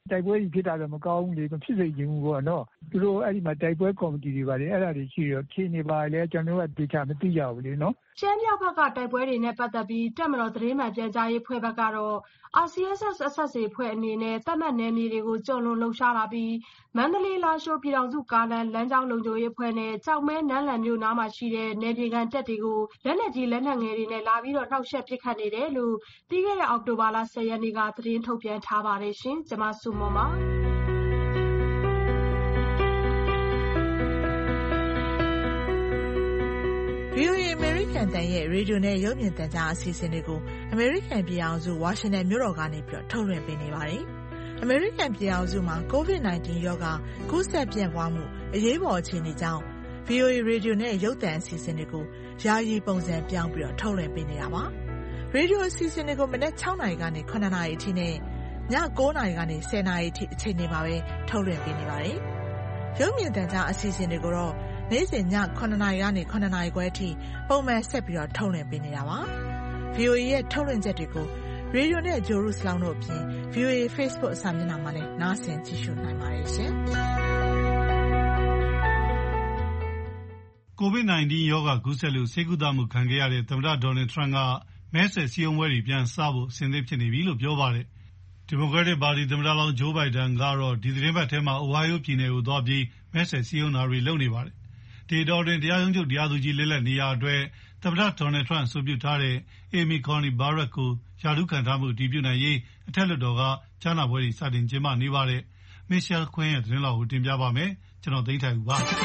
တိုက်ပွဲကြီးဖြစ်တာလည်းမကောင်းဘူးလေမဖြစ်စေချင်ဘူးပေါ့နော်သူတို့အဲ့ဒီမှာတိုက်ပွဲကော်မတီတွေပါတယ်အဲ့ဒါတွေရှိရောဖြေနေပါလေကျွန်တော်တို့ကတေချာမသိကြဘူးလေနော်ရှမ်းမြောက်ဘက်ကတိုက်ပွဲတွေနဲ့ပတ်သက်ပြီးတပ်မတော်သတင်းမှန်ပြန်ကြားရေးဖွဲ့ဘက်ကတော့ R C S S S S ဖွဲ့အနေနဲ့တပ်မှတ်နယ်မြေတွေကိုကျော်လွန်လှုပ်ရှားလာပြီးမန္တလေးလာရှိုးပြည်တော်စုကားလမ်းလမ်းကြောင်းလုံခြုံရေးဖွဲ့နဲ့ကြောက်မဲနန်းလန်မြို့နားမှာရှိတဲ့နယ်မြေခံတပ်တွေကိုလက်နက်ကြီးလက်နက်ငယ်တွေနဲ့လာပြီးတော့နှောက်ယှက်ပစ်ခတ်နေတယ်လို့ပြီးခဲ့တဲ့အောက်တိုဘာလဆယ်ရက်နေ့ကသတင်းထုတ်ပြန်ထားပါတယ်ရှင်ကျွန်မစုမပါဗွီအိုအေ American တန်ရဲ့ရေဒီယိုနဲ့ရုပ်မြင်သံကြားအစီအစဉ်တွေကို American ပြည်အောင်စု Washington မြို့တော်ကနေပြီးတော့ထုတ်လွှင့်ပေးနေပါတယ်။ American ပြည်အောင်စုမှာ COVID 19 ရောဂါကူးစက်ပြန့်ပွားမှုအရေးပေါ်အခြေအနေကြောင့် ဗွီအိုအေ ရေဒီယိုနဲ့ရုပ်သံအစီအစဉ်တွေကိုယာယီပုံစံပြောင်းပြီးတော့ထုတ်လွှင့်ပေးနေတာပါ။ရေဒီယိုအစီအစဉ်တွေကိုမနက်၆နာရီကနေ၇နာရီအထိနဲ့ည၉နာရီကနေ၁၀နာရီအထိအချိန်တွေမှာပဲထုတ်လွှင့်ပေးနေပါတယ်။ရုပ်မြင်သံကြားအစီအစဉ်တွေကိုတော့နေ့စဉ်ည၇နာရီကနေ၇နာရီခွဲအထိပုံမှန်ဆက်ပြီးတော့ထုတ်လွှင့်ပေးနေတာပါ။ ဗွီအိုအေ ရဲ့ထုတ်လွှင့်ချက်တွေကိုရေဒီယိုနဲ့ဂျိုရုစလောင်းတို့အပြင် ဗွီအိုအေ Facebook အစာမျက်နှာမှာလည်းနားဆင်ကြည့်ရှုနိုင်ပါတယ်ရှင်။ COVID 19 ရောဂါကူးစက်လို့ဆေးကုသမှုခံခဲ့ရတဲ့သမ္မတဒေါ်နယ်ထရန့်ကမဲဆွယ်စည်းရုံးပွဲတွေပြန်စဖို့အဆင်သင့်ဖြစ်နေပြီလို့ပြောပါတယ်။ ဒီမိုကရက်တစ်ပါတီသမ္မတလောင်းဂျိုးဘိုင်ဒန်ကတော့ဒီသတင်းပတ်ထဲမှာအိုဟိုင်းယိုပြည်နယ်ကိုသွားပြီးမဲဆွယ်စည်းရုံးတာတွေလုပ်နေပါတယ်။ဒီတော်တွင်တရားရုံးချုပ်တရားသူကြီးလက်လက်နေရာအတွက်သမ္မတဒေါ်နယ်ထရန့်အဆိုပြုထားတဲ့ Amy Coney Barrett ကိုရာထူးခံထားမှုအတည်ပြုနိုင်ရေးအထက်လွှတ်တော်ကကြားနာပွဲတွေစတင်ကျင်းပနေပါတယ်။ Michelle Quinn ရဲ့သတင်းလွှာကိုတင်ပြပါမယ်။ကျွန်တော်သိန်းထိုင်ဦးပါ။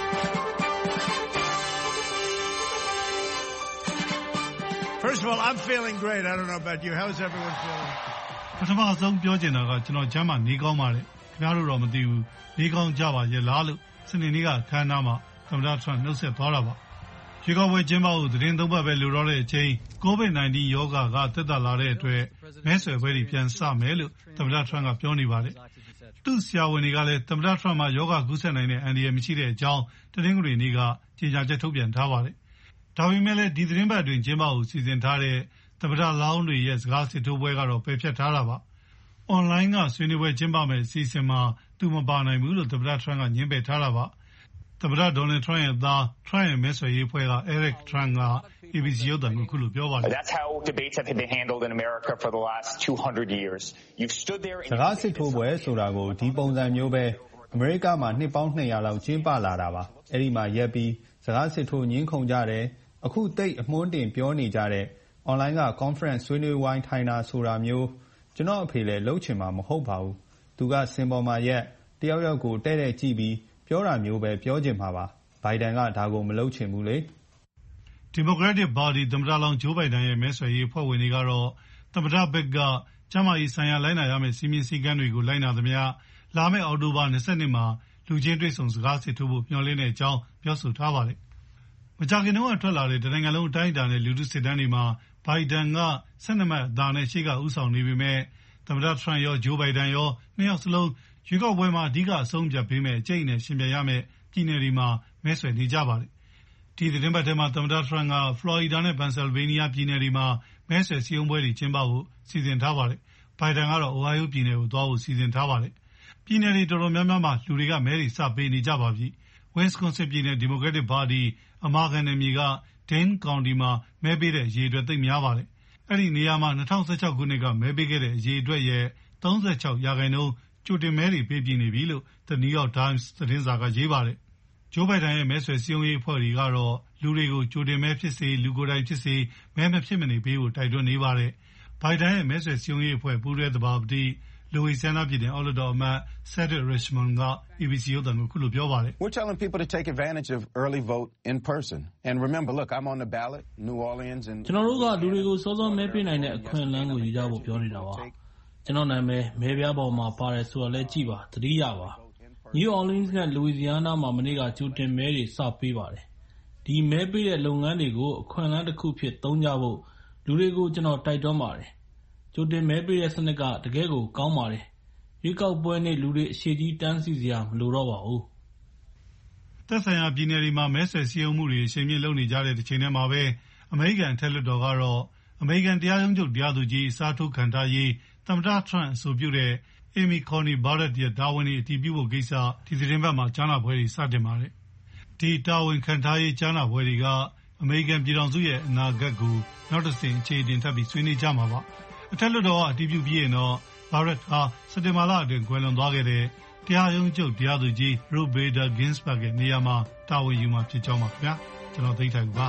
First of all, I'm feeling great. I don't know about you. How's everyone feeling? ပထမဆုံးပြောချင်တာကကျွန်တော်ကျမ်းမာနေကောင်းပါတယ်။ခင်ဗျားတို့တော့မသိဘူး။နေကောင်းကြပါရဲ့လားလို့စနေနေ့ကခန်းနာမှာသမ္မတထရန့်နှုတ်ဆက်သွားတာပါ။ရွေးကောက်ပွဲကျင်းပဖို့သတင်းသုံးပတ်ပဲလိုတော့တဲ့အချိန် COVID 19 ရောဂါကသက်သာလာတဲ့အတွက်မဲဆွယ်ပွဲတွေပြန်စမယ်လို့သမ္မတထရန့်ကပြောနေပါတယ်။သူ့ဆရာဝန်တွေကလည်းသမ္မတထရန့်မှာရောဂါကူးစက်နိုင်တဲ့အန္တရာယ်မရှိတဲ့အကြောင်းတနင်္ဂနွေနေ့ကကြေညာချက်ထုတ်ပြန်ထားပါတယ်။ဒါပေမဲ့လည်းဒီသတင်းပတ်အတွင်းကျင်းပဖို့စီစဉ်ထားတဲ့သမ္မတလောင်းတွေရဲ့စကားစစ်ထိုးပွဲကတော့ပယ်ဖျက်ထားတာပါ။ Online ကဆွေးနွေးပွဲကျင်းပမယ်အစီအစဉ်မှာသူမပါနိုင်ဘူးလို့သမ္မတထရန့်ကညှင်းပယ်ထားတာပါ။သမ္မတဒေါ်နယ်ထရန့်ရဲ့သားထရန့်ရဲ့မဲဆွယ်ရေးအဖွဲ့က Eric Trump က A B C ရုပ်သံကိုခုလိုပြောပါတယ်။ That's how debates have been handled in America for the last two hundred years. You've stood there စကားစစ်ထိုးပွဲဆိုတာကိုဒီပုံစံမျိုးပဲအမေရိကမှာနှစ်ပေါင်းနှစ်ရာလောက်ကျင်းပလာတာပါ။အဲ့ဒီမှာရက်ပြီးစကားစစ်ထိုးညှင်းခုန်ကြတယ်။အခုတိတ်အမွှန်းတင်ပြောနေကြတဲ့ online က conference ဆွေးနွေးဝိုင်းထိုင်တာဆိုတာမျိုးကျွန်တော်အဖေလည်းလှုပ်ချင်မှာမဟုတ်ပါဘူး။သူကစင်ပေါ်မှာရက်တယောက်ယောက်ကိုတဲ့တဲ့ကြည့်ပြီးပြောတာမျိုးပဲပြောချင်မှာပါ။ဘိုင်ဒန်ကဒါကိုမလုပ်ချင်ဘူးလေ။ဒီမိုကရက်တစ်ပါတီသမ္မတလောင်းဂျိုးဘိုင်ဒန်ရဲ့မဲဆွယ်ရေးဖွဲ့ဝင်တွေကတော့သမ္မတဘက်ကကျန်းမာရေးဆိုင်ရာလိုက်နာရမယ့်စီမင်းစည်းကမ်းတွေကိုလိုက်နာသမျှလာမယ့်အောက်တိုဘာ၂၂မှာလူချင်းတွေ့ဆုံစကားစစ်ထိုးဖို့မျှော်လင့်တဲ့အကြောင်းပြောဆိုထားပါတယ်။မကြာခင်တုန်းကထွက်လာတဲ့တနိုင်ငံလုံးအတိုင်းအတာနဲ့လူထုစစ်တမ်းတွေမှာဘိုင်ဒန်က၁၂မှတ်အသာနဲ့ရှေ့ကဦးဆောင်နေပေမဲ့သမ္မတထရန့်ရောဂျိုးဘိုင်ဒန်ရောနှစ်ယောက်စလုံးရွေးကောက်ပွဲမှာအဓိကအဆုံးဖြတ်ပေးမယ့်အကျိတ်နဲ့ရှင်ပြရမယ့်ပြည်နယ်တွေမှာမဲဆွယ်နေကြပါတယ်။ဒီသတင်းပတ်ထဲမှာသမ္မတထရန့်ကဖလော်ရီဒါနဲ့ပန်ဆယ်လ်ဗေးနီးယားပြည်နယ်တွေမှာမဲဆွယ်စည်းရုံးပွဲတွေကျင်းပဖို့စီစဉ်ထားပါတယ်။ဘိုင်ဒန်ကတော့အိုဟိုင်းယိုပြည်နယ်ကိုသွားဖို့စီစဉ်ထားပါတယ်။ပြည်နယ်တွေတော်တော်များများမှာလူတွေကမဲတွေစပေးနေကြပါပြီ။ Wisconsin ပြည်နယ်ဒီမိုကရက်တစ်ပါတီအမာခံနယ်မြေက Dane County မှာမဲပေးတဲ့အရေအတွက်သိပ်များပါတယ်။အဲ့ဒီနေရာမှာ၂၀၁၆ခုနှစ်ကမဲပေးခဲ့တဲ့အရေအတွက်ရဲ့၃၆ရာခိုင်နှုန်းကြိုတင်မဲတွေပေးပြီးနေပြီလို့ The New York Times သတင်းစာကရေးပါတယ်။ဂျိုးဘိုင်ဒန်ရဲ့မဲဆွယ်စည်းရုံးရေးအဖွဲ့တွေကတော့လူတွေကိုကြိုတင်မဲဖြစ်စေလူကိုယ်တိုင်ဖြစ်စေမဲမဖြစ်မနေပေးဖို့တိုက်တွန်းနေပါတယ်။ဘိုင်ဒန်ရဲ့မဲဆွယ်စည်းရုံးရေးအဖွဲ့ပူးတွဲသဘာပတိLouisiana ပြည်နယ်အောက်လွှတ်တော်အမတ် Cedric Richmond က A B C ရုပ်သံကိုခုလိုပြောပါတယ်။ We're telling people to take advantage of early vote in person. And remember, look, I'm on the ballot, New Orleans and ကျွန်တော်တို့ကလူတွေကိုစောစောမဲပေးနိုင်တဲ့အခွင့်အလမ်းကိုယူကြဖို့ပြောနေတာပါ။ကျွန်တော်နာမည်မဲပြားပေါ်မှာပါတယ်ဆိုတာလည်းကြည့်ပါသတိရပါ။ New Orleans နဲ့ Louisiana မှာမနေ့ကကြိုတင်မဲတွေစပေးပါတယ်။ဒီမဲပေးတဲ့လုပ်ငန်းတွေကိုအခွင့်အလမ်းတစ်ခုဖြစ်သုံးကြဖို့လူတွေကိုကျွန်တော်တိုက်တွန်းပါတယ်။ကြိုတင်မဲပေးတဲ့စနစ်ကတကယ်ကိုကောင်းပါတယ်။ရွေးကောက်ပွဲနေ့လူတွေအရှိကြီးတန်းစီစရာမလိုတော့ပါဘူး။သက်ဆိုင်ရာပြည်နယ်တွေမှာမဲဆွယ်စည်းရုံးမှုတွေအရှိန်မြင့်လုပ်နေကြတဲ့ချိန်ထဲမှာပဲအမေရိကန်အထက်လွှတ်တော်ကတော့အမေရိကန်တရားရုံးချုပ်တရားသူကြီးအစားထိုးခံထားရေးသမ္မတထရန့်အဆိုပြုတဲ့ Amy Coney Barrett ရဲ့တာဝန်တွေအတည်ပြုဖို့ကိစ္စဒီသတင်းပတ်မှာကြားနာပွဲတွေစတင်ပါတယ်။ဒီတာဝန်ခံထားရေးကြားနာပွဲတွေကအမေရိကန်ပြည်ထောင်စုရဲ့အနာဂတ်ကိုနောက်တစ်ဆင့်အခြေတင်ထပ်ပြီးဆွေးနွေးကြမှာပါ။အထက်လွှတ်တော်ကအတည်ပြုပြီးရင်တော့ Barrett ဟာစက်တင်ဘာလအတွင်းကွယ်လွန်သွားခဲ့တဲ့တရားရုံးချုပ်တရားသူကြီး Ruth Bader Ginsburg ရဲ့နေရာမှာတာဝန်ယူမှာဖြစ်ကြောင်းပါခင်ဗျာ။ကျွန်တော်သိထိုင်ပါ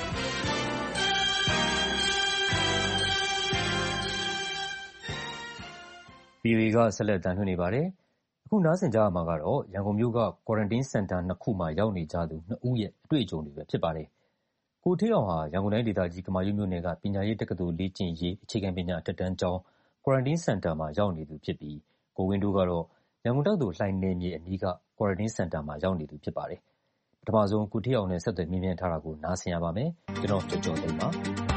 ဗီအိုအေကဆက်လက်တင်ပြနေပါတယ်။အခုနားဆင်ကြရမှာကတော့ရန်ကုန်မြို့က Quarantine Center နှစ်ခုမှာရောက်နေကြသူနှစ်ဦးရဲ့အတွေ့အကြုံတွေပဲဖြစ်ပါတယ်။ကိုဌေးအောင်ဟာရန်ကုန်တိုင်းဒေသကြီးကမာရွတ်မြို့နယ်ကပညာရေးတက္ကသိုလ်လေ့ကျင့်ရေးအခြေခံပညာအထက်တန်းကျောင်း Quarantine Center မှာရောက်နေသူဖြစ်ပြီးကိုဝင်းတို့ကတော့ရန်ကုန်တက္ကသိုလ်လှိုင်နယ်မြေအနီးက Quarantine Center မှာရောက်နေသူဖြစ်ပါတယ်။ပထမဆုံးကိုဌေးအောင်နဲ့ဆက်သွယ်မြင်မြန်ထားတာကိုနားဆင်ရပါမယ်။ကျွန်တော်ကြော်ကြော်သိမ်းပါ။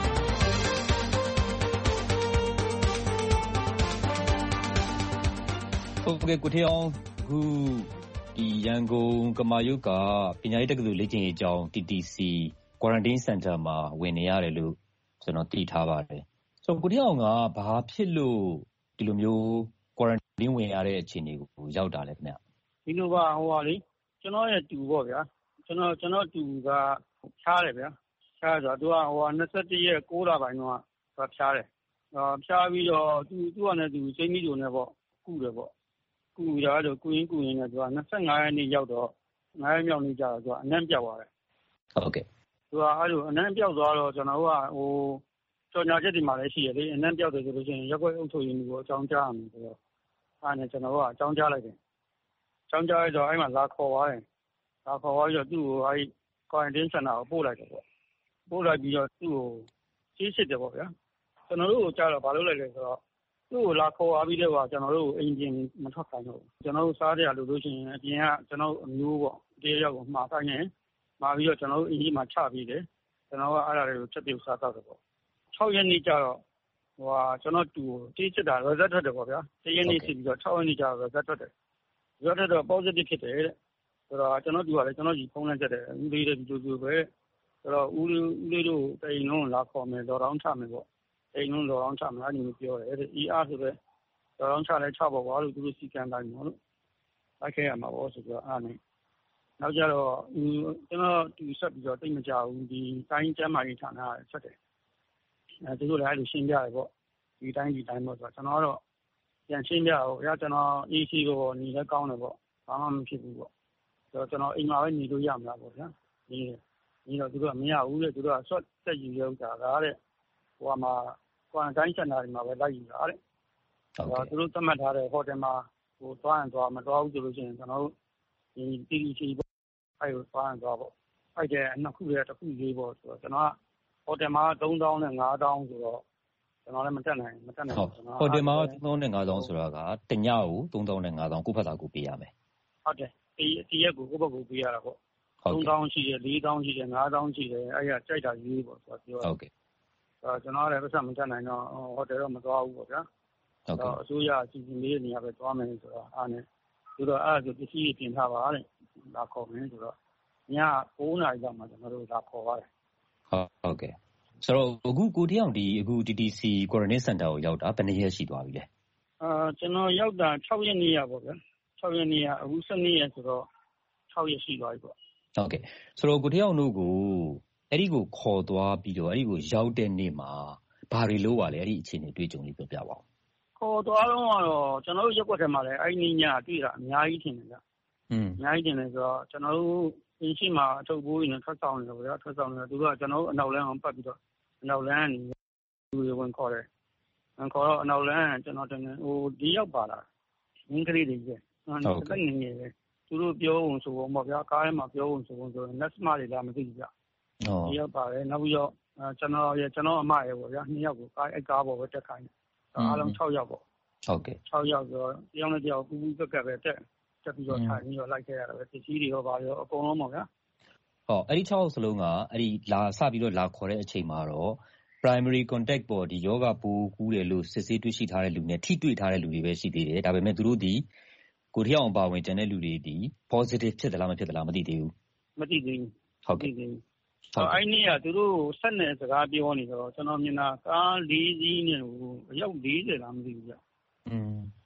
ဟုတ်ကဲ့ကိုဌေးအောင်အခုဒီရန်ကုန်ကမာရွတ်ကပညာရေးတက္ကသိုလ်လေ့ကျင့်ရေးကျောင်း T T C Quarantine Center မှာဝင်နေရတယ်လို့ကျွန်တော်သိထားပါတယ်။ဆိုတော့ကိုဌေးအောင်ကဘာဖြစ်လို့ဒီလိုမျိုး Quarantine ဝင်ရတဲ့အခြေအနေကိုရောက်တာလဲခင်ဗျ။ဒီလိုပါဟိုပါလေကျွန်တော်ရဲ့တူပေါ့ဗျာကျွန်တော်ကျွန်တော်တူကဖြားတယ်ဗျာဖြားဆိုတော့သူကဟို၂၁ရက်၉လပိုင်းတော့သူကဖြားတယ်အာဖြားပြီးတော့သူသူကလည်းသူစိတ်မိတုံနဲ့ပေါ့ကုတယ်ပေါ့ကုရတော့ကုရင်းကုရင်းနဲ့သူက၂၅ရက်နေ့ရောက်တော့၅ရက်မြောက်နေ့ကျတော့သူကအနံ့ပြောက်သွားတယ်ဟုတ်ကဲ့သူကအဲ့လိုအနံ့ပြောက်သွားတော့ကျွန်တော်ကဟိုကြော်ညာချက်ဒီမှာလည်းရှိရလေအနံ့ပြောက်တယ်ဆိုလို့ရှိရင်ရက်ွက်အုပ်ချုပ်ရေးမျိုးကိုအကြောင်းကြားရမယ်ဆိုတော့အဲ့နဲ့ကျွန်တော်ကအကြောင်းကြားလိုက်တယ်အကြောင်းကြားလိုက်တော့အဲ့မှာလာခေါ်သွားတယ်လာခေါ်သွားပြီးတော့သူ့ကိုအဲ့ Quarantine Center ကိုပို့လိုက်တယ်ပေါ့ပို့လိုက်ပြီးတော့သူ့ကိုကြီးစစ်တယ်ပေါ့ဗျာကျွန်တော်တို့ကိုကြားတော့ဘာလုပ်လိုက်လဲဆိုတော့သူ့ကိုလာခေါ်သွားပြီးတော့ကျွန်တော်တို့အိမ်ပြင်မထွက်ခိုင်းတော့ဘူးကျွန်တော်တို့စားကြလို့လို့ရှိရင်အပြင်ကကျွန်တော်အမျိုးပေါ့တရားရောက်ကိုမှားခိုင်းတယ်မှာပြီးတော့ကျွန်တော်တို့အိမ်ကြီးမှာချပြီးတယ်ကျွန်တော်ကအဲ့ဒါတွေကိုချက်ပြုတ်စားတော့တယ်ပေါ့၆ရက်နေ့ကျတော့ဟိုဟာကျွန်တော်တူကိုကြီးစစ်တာ result ထွက်တယ်ပေါ့ဗျာတရက်နေ့စစ်ပြီးတော့၆ရက်နေ့ကျတော့ result ထွက်တယ် result ထွက်တော့ positive ဖြစ်တယ်တဲ့ဆိုတော့ကျွန်တော်တူကလည်းကျွန်တော်ကြီးဖုန်းလိုက်ချက်တယ်ဦးလေးတဲ့ဒီလိုလိုပဲဆိုတော့ဦးလေးဦးလေးတို့တိန်လုံးလာခေါ်မယ်တော်တောင်းချမယ်ပေါ့တိန်လုံးတော်တောင်းချမယ်အဲ့ဒီမျိုးပြောတယ်တဲ့ E R ဆိုတော့တော်တောင်းချလဲချပါကွာလို့သူတို့စီကံတိုင်းပေါ့လို့လိုက်ခဲ့ရမှာပေါ့ဆိုတော့အဲ့နဲ့နောက်ကြတော့ကျွန်တော်တူဆက်ပြီးတော့တိတ်မကြဘူးဒီတိုင်းကျမ်းမာရေးဌာနဆက်တယ်အဲသူတို့လည်းအဲ့လိုရှင်းပြတယ်ပေါ့ဒီတိုင်းဒီတိုင်းပေါ့ဆိုတော့ကျွန်တော်ကတော့ပြန်ရှင်းပြတော့ရကျွန်တော် E C ကိုညီလည်းကောင်းတယ်ပေါ့ဘာမှမဖြစ်ဘူးပေါ့ဆိုတော့ကျွန်တော်အိမ်မှာပဲညီလို့ရမှာပေါ့ဗျာညီညီတော့သူတို့ကမရဘူးတဲ့သူတို့ကဆွတ်တက်ယူရုပ်တာကားတဲ့ဟိုမှာ Quarantine Center တွေမှာပဲလိုက်ယူတာတဲ့ဟုတ်ကဲ့သူတို့သတ်မှတ်ထားတဲ့ဟိုတယ်မှာဟိုသွားရင်သွားမသွားဘူးဆိုလို့ရှိရင်ကျွန်တော်တို့ဒီ T T C ပေါ့အဲ့လိုသွားရင်သွားပေါ့အဲ့တဲ့နှစ်ခုရဲ့တစ်ခုလေးပေါ့ဆိုတော့ကျွန်တော်ကဟိုတယ်မှာသုံးသောင်းနဲ့ငါးသောင်းဆိုတော့ကျွန်တော်လည်းမတက်နိုင်မတက်နိုင်ကျွန်တော်ဟိုတယ်မှာသုံးသောင်းနဲ့ငါးသောင်းဆိုတာကတညကိုသုံးသောင်းနဲ့ငါးသောင်းကိုဖတ်တာကိုပေးရမယ်ဟုတ်တယ်ဒီဒီရက်ကိုကိုယ့်ဘက်ကိုပေးရတာပေါ့သုံးသောင်းရှိတယ်လေးသောင်းရှိတယ်ငါးသောင်းရှိတယ်အဲ့ရကြိုက်တာရေးပေါ့ဆိုတော့ပြောဟုတ်ကဲ့အဲကျွန်တော်လည်းပတ်စံမတက်နိုင်တော့ဟိုတယ်တော့မသွားဘူးပေါ့ဗျာဟုတ်ကဲ့အစိုးရအစီအစဉ်လေးနေရာပဲသွားမယ်ဆိုတော့အားနဲ့သူတို့အဲ့ဒါဆိုပစ္စည်းပြင်ထားပါတဲ့လာခေါ်မယ်ဆိုတော့ည၉နာရီလောက်မှကျွန်တော်တို့လာခေါ်ပါတယ်ဟုတ်ဟုတ်ကဲ့ဆိုတော့အခုကိုတရားဒီအခု T T C Quarantine Center ကိုရောက်တာဘယ်နှစ်ရက်ရှိသွားပြီလဲအာကျွန်တော်ရောက်တာ၆ရက်နေ့ရပေါ့ဗျာ၆ရက်နေ့ကအခု၁၂ရက်ဆိုတော့၆ရက်ရှိသွားပြီပေါ့ဟုတ်ကဲ့ဆိုတော့ကိုတရားတို့ကိုအဲ့ဒီကိုခေါ်သွားပြီးတော့အဲ့ဒီကိုရောက်တဲ့နေ့မှာဘာတွေလုပ်ရလဲအဲ့ဒီအခြေအနေတွေ့ကြုံလေးပြောပြပါဦးခေါ်သွားတော့ကတော့ကျွန်တော်တို့ရက်ွက်ထဲမှာလည်းအဲ့ဒီညတွေ့တာအများကြီးထင်တယ်ဗျอืมအများကြီးထင်တယ်ဆိုတော့ကျွန်တော်တို့အင်းရှိမှာအထုပ်ဘိုးကြီးနဲ့ထွက်ဆောင်နေတယ်ဗျာထွက်ဆောင်နေတယ်သူတို့ကကျွန်တော်တို့အနောက်လမ်းအောင်ပတ်ပြီးတော့အနောက်လမ်းကနေလူတွေဝင်ခေါ်တယ်ဝင်ခေါ်တော့အနောက်လမ်းကကျွန်တော်တင်ဟိုဒီရောက်ပါလားငင်းကလေးတွေကြီးဟုတ်ကဲ့ငင်းငယ်ပဲသူတို့ပြောဝင်ဆိုတော့ပေါ့ဗျာကားထဲမှာပြောဝင်ဆိုတော့ဆိုတော့ next မှာတွေလာမသိဘူးဗျာဒီရောက်ပါတယ်နောက်ပြီးတော့ကျွန်တော်ရဲ့ကျွန်တော်အမရဲ့ပေါ့ဗျာနှစ်ယောက်ကိုကားအကားပေါ်ပဲတက်ခိုင်းတယ်အားလုံး၆ယောက်ပေါ့ဟုတ်ကဲ့၆ယောက်ဆိုတော့တယောက်နဲ့တယောက်ပူပူကက်ကက်ပဲတက်တက်ပြီးတော့ထိုင်ပြီးတော့လိုက်ခဲ့ရတာပဲပစ္စည်းတွေရောပါရောအကုန်လုံးပေါ့ဗျာဟောအဲ့ဒီ၆ယောက်စလုံးကအဲ့ဒီလာစပြီးတော့လာခေါ်တဲ့အချိန်မှာတော့ primary contact ပေါ်ဒီယောဂပူကူးတယ်လို့စစ်ဆေးတွေ့ရှိထားတဲ့လူနဲ့ထိတွေ့ထားတဲ့လူတွေပဲရှိသေးတယ်ဒါပေမဲ့သူတို့ဒီကိုထျောက်အောင်ပါဝင်ကျန်တဲ့လူတွေဒီ positive ဖြစ်သလားမဖြစ်သလားမသိသေးဘူးမသိသေးဘူးဟုတ်ကဲ့ဟုတ်အဲ့နေ့ကသူတို့ဆက်နေစကားပြောနေတော့ကျွန်တော်မြင်တာကား၄စီးနဲ့ဟိုအယောက်၄၀လားမသိဘူးဗျอืม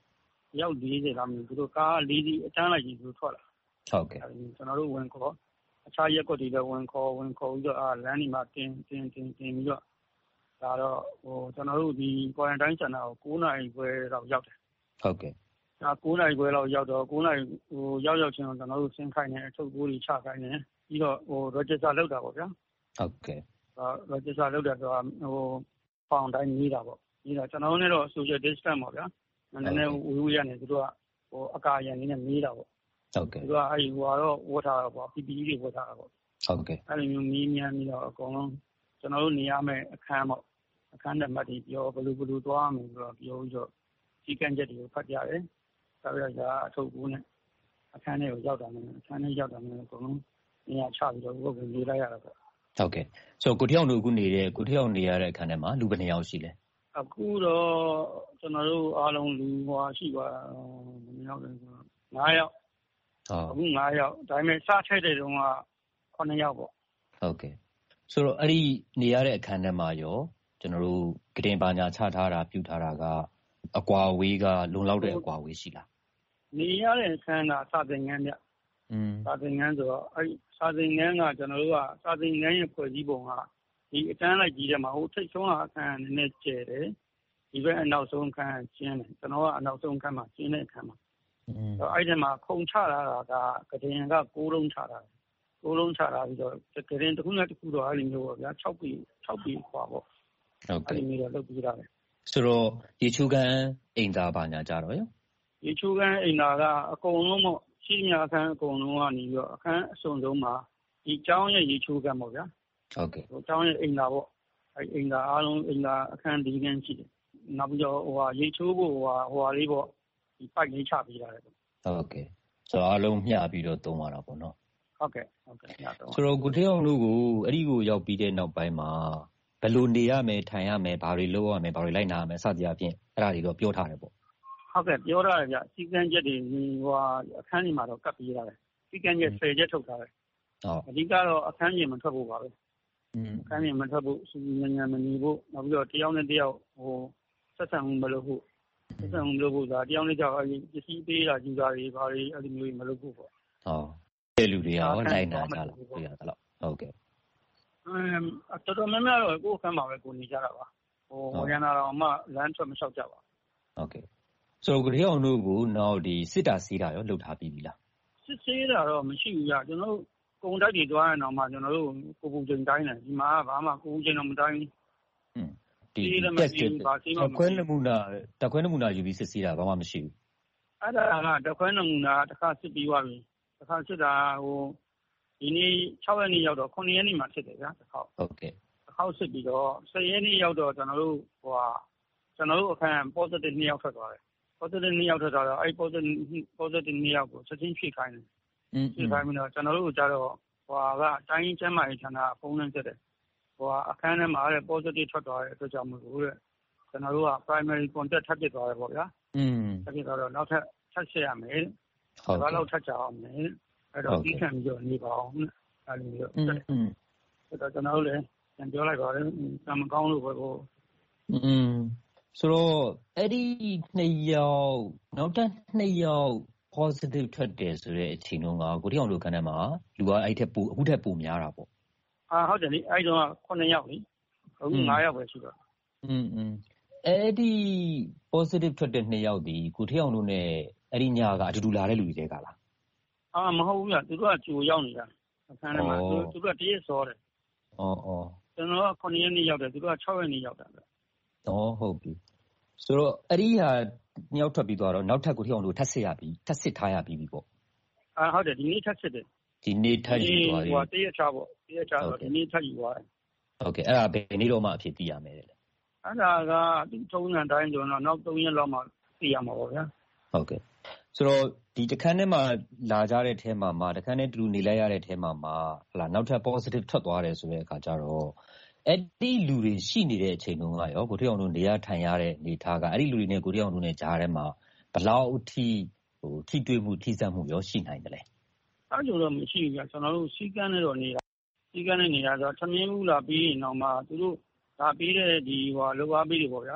ရောက်လေးဆယ်လောက်မျိုးသူတို့ကားလေးစီးအတန်းလိုက်ကြီးသူတို့ထွက်လာဟုတ်ကဲ့ကျွန်တော်တို့ဝင်ခေါ်အခြားရက်ကွက်တွေလည်းဝင်ခေါ်ဝင်ခေါ်ပြီးတော့အာလမ်းဒီမှာတင်တင်တင်တင်ပြီးတော့ဒါတော့ဟိုကျွန်တော်တို့ဒီ quarantine center ကို9နာရီခွဲလောက်ရောက်တယ်ဟုတ်ကဲ့ဒါ9နာရီခွဲလောက်ရောက်တော့9နာရီဟိုရောက်ရောက်ချင်းကျွန်တော်တို့ဆင်းခိုင်းနေအထုပ်ပိုးတွေချခိုင်းနေပြီးတော့ဟို register လုပ်တာပေါ့ဗျာဟုတ်ကဲ့အာ register လုပ်တာတော့ဟိုဖောင်တိုင်းနေတာပေါ့နေတာကျွန်တော်တို့လည်းတော့ social distance ပေါ့ဗျာနည်းနည်းဝေးဝေးရနေသူတို့ကဟိုအကာအရံနေနဲ့နေတာပေါ့ဟုတ်ကဲ့သူကအဲ့ဒီဟိုကတော့ဝတ်ထားတာပေါ့ P P E တွေဝတ်ထားတာပေါ့ဟုတ်ကဲ့အဲ့လိုမျိုးမီးမြန်းပြီးတော့အကုန်လုံးကျွန်တော်တို့နေရမယ့်အခန်းပေါ့အခန်းနဲ့မှတ်ပြီးပြောဘယ်လိုဘယ်လိုသွားမယ်ဆိုတော့ပြောပြီးတော့စီကံချက်တွေကိုဖတ်ကြတယ်ဆက်ပြီးတော့အထုပ်ကူးနဲ့အခန်းထဲကိုရောက်တာနဲ့အခန်းထဲရောက်တာနဲ့အကုန်လုံးနေရာချပြီးတော့ဘုတ်ကိုနေလိုက်ရတာပေါ့ဟုတ်ကဲ့ဆိုတော့ကိုထရောက်တို့အခုနေတဲ့ကိုထရောက်နေရတဲ့အခန်းထဲမှာလူဘယ်နှယောက်ရှိလဲအခုတော့ကျွန်တော်တို့အားလုံးလူဟွာရှိပါဘယ်နှယောက်လဲဆိုတော့9ယောက်အခု9ယောက်ဒါပေမဲ့စထည့်တဲ့တုန်းက9ယောက်ပေါ့ဟုတ်ကဲ့ဆိုတော့အဲ့ဒီနေရတဲ့အခန်းထဲမှာရောကျွန်တော်တို့ကတင်ပါညာချထားတာပြုထားတာကအကွာဝေးကလုံလောက်တဲ့အကွာဝေးရှိလားနေရတဲ့အခန်းကစာသင်ခန်းဗျอืมစာသင်ခန်းဆိုတော့အဲ့စာသင်ခန်းကကျွန်တော်တို့ကစာသင်ခန်းရဲ့ဖွဲ့စည်းပုံကဒီအတန်းလိုက်ကြီးထဲမှာဟိုထိတ်ဆုံးကအခန်းနည်းနည်းကျယ်တယ်ဒီဘက်အနောက်ဆုံးအခန်းကျင်းတယ်ကျွန်တော်ကအနောက်ဆုံးအခန်းမှာကျင်းတဲ့အခန်းမှာအဲ့ဒီမှာခုံချလာတာကကတင်က9လုံးချတာ9လုံးချတာပြီးတော့ကတင်တစ်ခုနဲ့တစ်ခုတော့အဲ့လိုမျိုးပေါ့ဗျာ6ပေ6ပေခွာပေါ့ဟုတ်ကဲ့အဲ့ဒီမျိုးတော့လုပ်ပြီးတာပဲဆိုတော့ရေချိုးကန်အိမ်သားပါညာကြတော့ရောရေချိုးကန်အိမ်သားကအကုန်လုံးပေါ့ရှိမြအခန်းအကုန်လုံးကနေပြီးတော့အခန်းအစုံဆုံးမှာဒီကျောင်းရဲ့ရေချိုးကန်ပေါ့ဗျာဟုတ်ကဲ့ဟိုကျောင်းရဲ့အိမ်သားပေါ့အဲ့အိမ်သားအားလုံးအိမ်သားအခန်းဒီခန်းရှိတယ်နောက်ပြီးတော့ဟိုဟာရေချိုးဖို့ဟိုဟာဟိုဟာလေးပေါ့ဒီပိုက်လေးချပေးရတယ်ပေါ့ဟုတ်ကဲ့ဆိုတော့အားလုံးမျှပြီးတော့သုံးရတာပေါ့နော်ဟုတ်ကဲ့ဟုတ်ကဲ့မျှတော့ဆိုတော့ကိုထေအောင်တို့ကိုအဲ့ဒီကိုရောက်ပြီးတဲ့နောက်ပိုင်းမှာဘယ်လိုနေရမယ်ထိုင်ရမယ်ဘာတွေလုပ်ရမယ်ဘာတွေလိုက်နာရမယ်စသည်အပြင်အဲ့ဒါတွေတော့ပြောထားတယ်ပေါ့ဟုတ်ကဲ့ပြောထားတယ်ဗျစီကံချက်တွေဟိုဟာအခန်းကြီးမှာတော့ကပ်ပြီးရတယ်စီကံချက်ဆယ်ချက်ထုတ်ထားတယ်ဟုတ်အဓိကတော့အခန်းကြီးမထွက်ဖို့ပါပဲอืมအခန်းကြီးမထွက်ဖို့စူးညံ့ညံ့မနေဖို့နောက်ပြီးတော့တယောက်နဲ့တယောက်ဟိုဆက်ဆံမှုမလုပ်ဖို့ဆက်ဆံမှုလုပ်ဖို့ဒါတယောက်နဲ့တယောက်အရင်ပစ္စည်းပေးတာယူတာတွေဘာတွေအဲ့ဒီမျိုးမလုပ်ဖို့ပေါ့ဟုတ်တဲ့လူတွေရောနိုင်နာကြလားပြရသလားဟုတ်ကဲ့အမ်တော်တော်များများတော့ကိုယ်အခန်းမှာပဲကိုနေကြတာပါဟိုဝရဏတော်မှလမ်းထွက်မလျှောက်ကြပါဟုတ်ကဲ့ဆိုတော့ကိုထေအောင်တို့ကိုနောက်ဒီစစ်တာစီးတာရောလှုပ်ထားပြီးပြီလားစစ်ဆေးတာတော့မရှိဘူးကြကျွန်တော်တို့ကုံတိုက်တွေတွားရအောင်မှကျွန်တော်တို့ကိုပူချိန်တိုင်းတယ်ဒီမှာဘာမှကိုပူချိန်တော့မတိုင်းဘူးอืมဒီတက်စစ်တက်ခွဲနမူနာတက်ခွဲနမူနာယူပြီးစစ်ဆေးတာဘာမှမရှိဘူးအဲ့ဒါကတက်ခွဲနမူနာတစ်ခါစစ်ပြီးသွားပြီတစ်ခါစစ်တာဟိုဒီနေ့6ရက်နေ့ရောက်တော့9ရက်နေ့မှာဖြစ်တယ်ဗျာတစ်ခါဟုတ်ကဲ့တစ်ခါစစ်ပြီးတော့10ရက်နေ့ရောက်တော့ကျွန်တော်တို့ဟိုဟာကျွန်တော်တို့အခန်း positive နှစ်ယောက်ထွက်သွားတယ် positive နှစ်ယောက်ထွက်သွားတော့အဲ့ positive positive နှစ်ယောက်ကိုချက်ချင်းဖြည့်ခိုင်းတယ်อืมဖြည့်ခိုင်းပြီးတော့ကျွန်တော်တို့ကြတော့ဟိုဟာကတိုင်းကျမ်းမာရေးဌာနဖုန်းနဲ့ဆက်တယ်ဟိုဟာအခန်းထဲမှာအဲ့ positive ထွက်သွားတဲ့အတွက်ကြောင့်မလို့တဲ့ကျွန်တော်တို့က primary contact ထပ်ဖြစ်သွားတယ်ပေါ့ဗျာอืมထပ်ဖြစ်သွားတော့နောက်ထပ်ထပ်ဆက်ရမယ်ဟုတ်ဘာလို့ထပ်ကြအောင်လဲအဲ့တော့ဒီခံပြီးတော့နေပါအောင်အဲ့လိုမျိုးอืมအဲ့တော့ကျွန်တော်တို့လည်းပြန်ပြောလိုက်ပါတယ်ကံမကောင်းလို့ပဲကိုอืมဆိုတော့အဲ့ဒီနှစ်ယောက်နောက်ထပ်နှစ်ယောက် positive ထွက်တယ်ဆိုတဲ့အချိန်တုန်းကကိုထေအောင်တို့ခန်းထဲမှာလူကအဲ့ထက်ပိုအခုထက်ပိုများတာပေါ့အာဟုတ်တယ်လေအဲ့တုန်းက9ယောက်လေအခု9ယောက်ပဲရှိတော့อืมอืมအဲ့ဒီ positive ထွက်တဲ့နှစ်ယောက်ဒီကိုထေအောင်တို့ ਨੇ အဲ့ဒီညကအတူတူလာတဲ့လူတွေကလားအာမဟုတ်ဘူးဗျသူတို့ကကြိုရောက်နေတာအခန်းထဲမှာသူသူတို့ကတရက်စောတယ်ဩဩကျွန်တော်က9ရက်နေ့ရောက်တယ်သူတို့က6ရက်နေ့ရောက်တာဗျဩဟုတ်ပြီဆိုတော့အဲ့ဒီဟာညောက်ထွက်ပြီးသွားတော့နောက်ထပ်ကိုထေအောင်တို့ထပ်စစ်ရပြီထပ်စစ်ထားရပြီပေါ့အာဟုတ်တယ်ဒီနေ့ထပ်စစ်တယ်ဒီနေ့ထပ်ယူသွားပြီဟိုတရက်ချပေါ့တရက်ချတော့ဒီနေ့ထပ်ယူသွားတယ်ဟုတ်ကဲ့အဲ့ဒါဘယ်နေ့တော့မှအဖြစ်သိရမယ်လေအဲ့ဒါကဒီထုံးစံတိုင်းဆိုတော့နောက်3ရက်လောက်မှသိရမှာပေါ့ဗျာဟုတ်ကဲ့ဆိုတော့ဒီတခန်းထဲမှာလာကြတဲ့ထဲမှာမှာတခန်းထဲတူနေလိုက်ရတဲ့ထဲမှာမှာဟလာနောက်ထပ် positive ထွက်သွားတယ်ဆိုတဲ့အခါကျတော့အဲ့ဒီလူတွေရှိနေတဲ့အချိန်တုန်းကရောကိုထေအောင်တို့နေရာထိုင်ရတဲ့နေထားကအဲ့ဒီလူတွေနဲ့ကိုထေအောင်တို့နဲ့ကြားထဲမှာဘလောက်အထိဟိုထိတွေ့မှုထိစပ်မှုရောရှိနိုင်တယ်လဲအဲ့လိုတော့မရှိဘူးဗျကျွန်တော်တို့စီကန်းနဲ့တော့နေတာစီကန်းနဲ့နေတာဆိုထမင်းဘူးလာပြီးရင်တော့မှသူတို့ဒါပြီးတဲ့ဒီဟိုလောအားပေးတွေပေါ့ဗျာ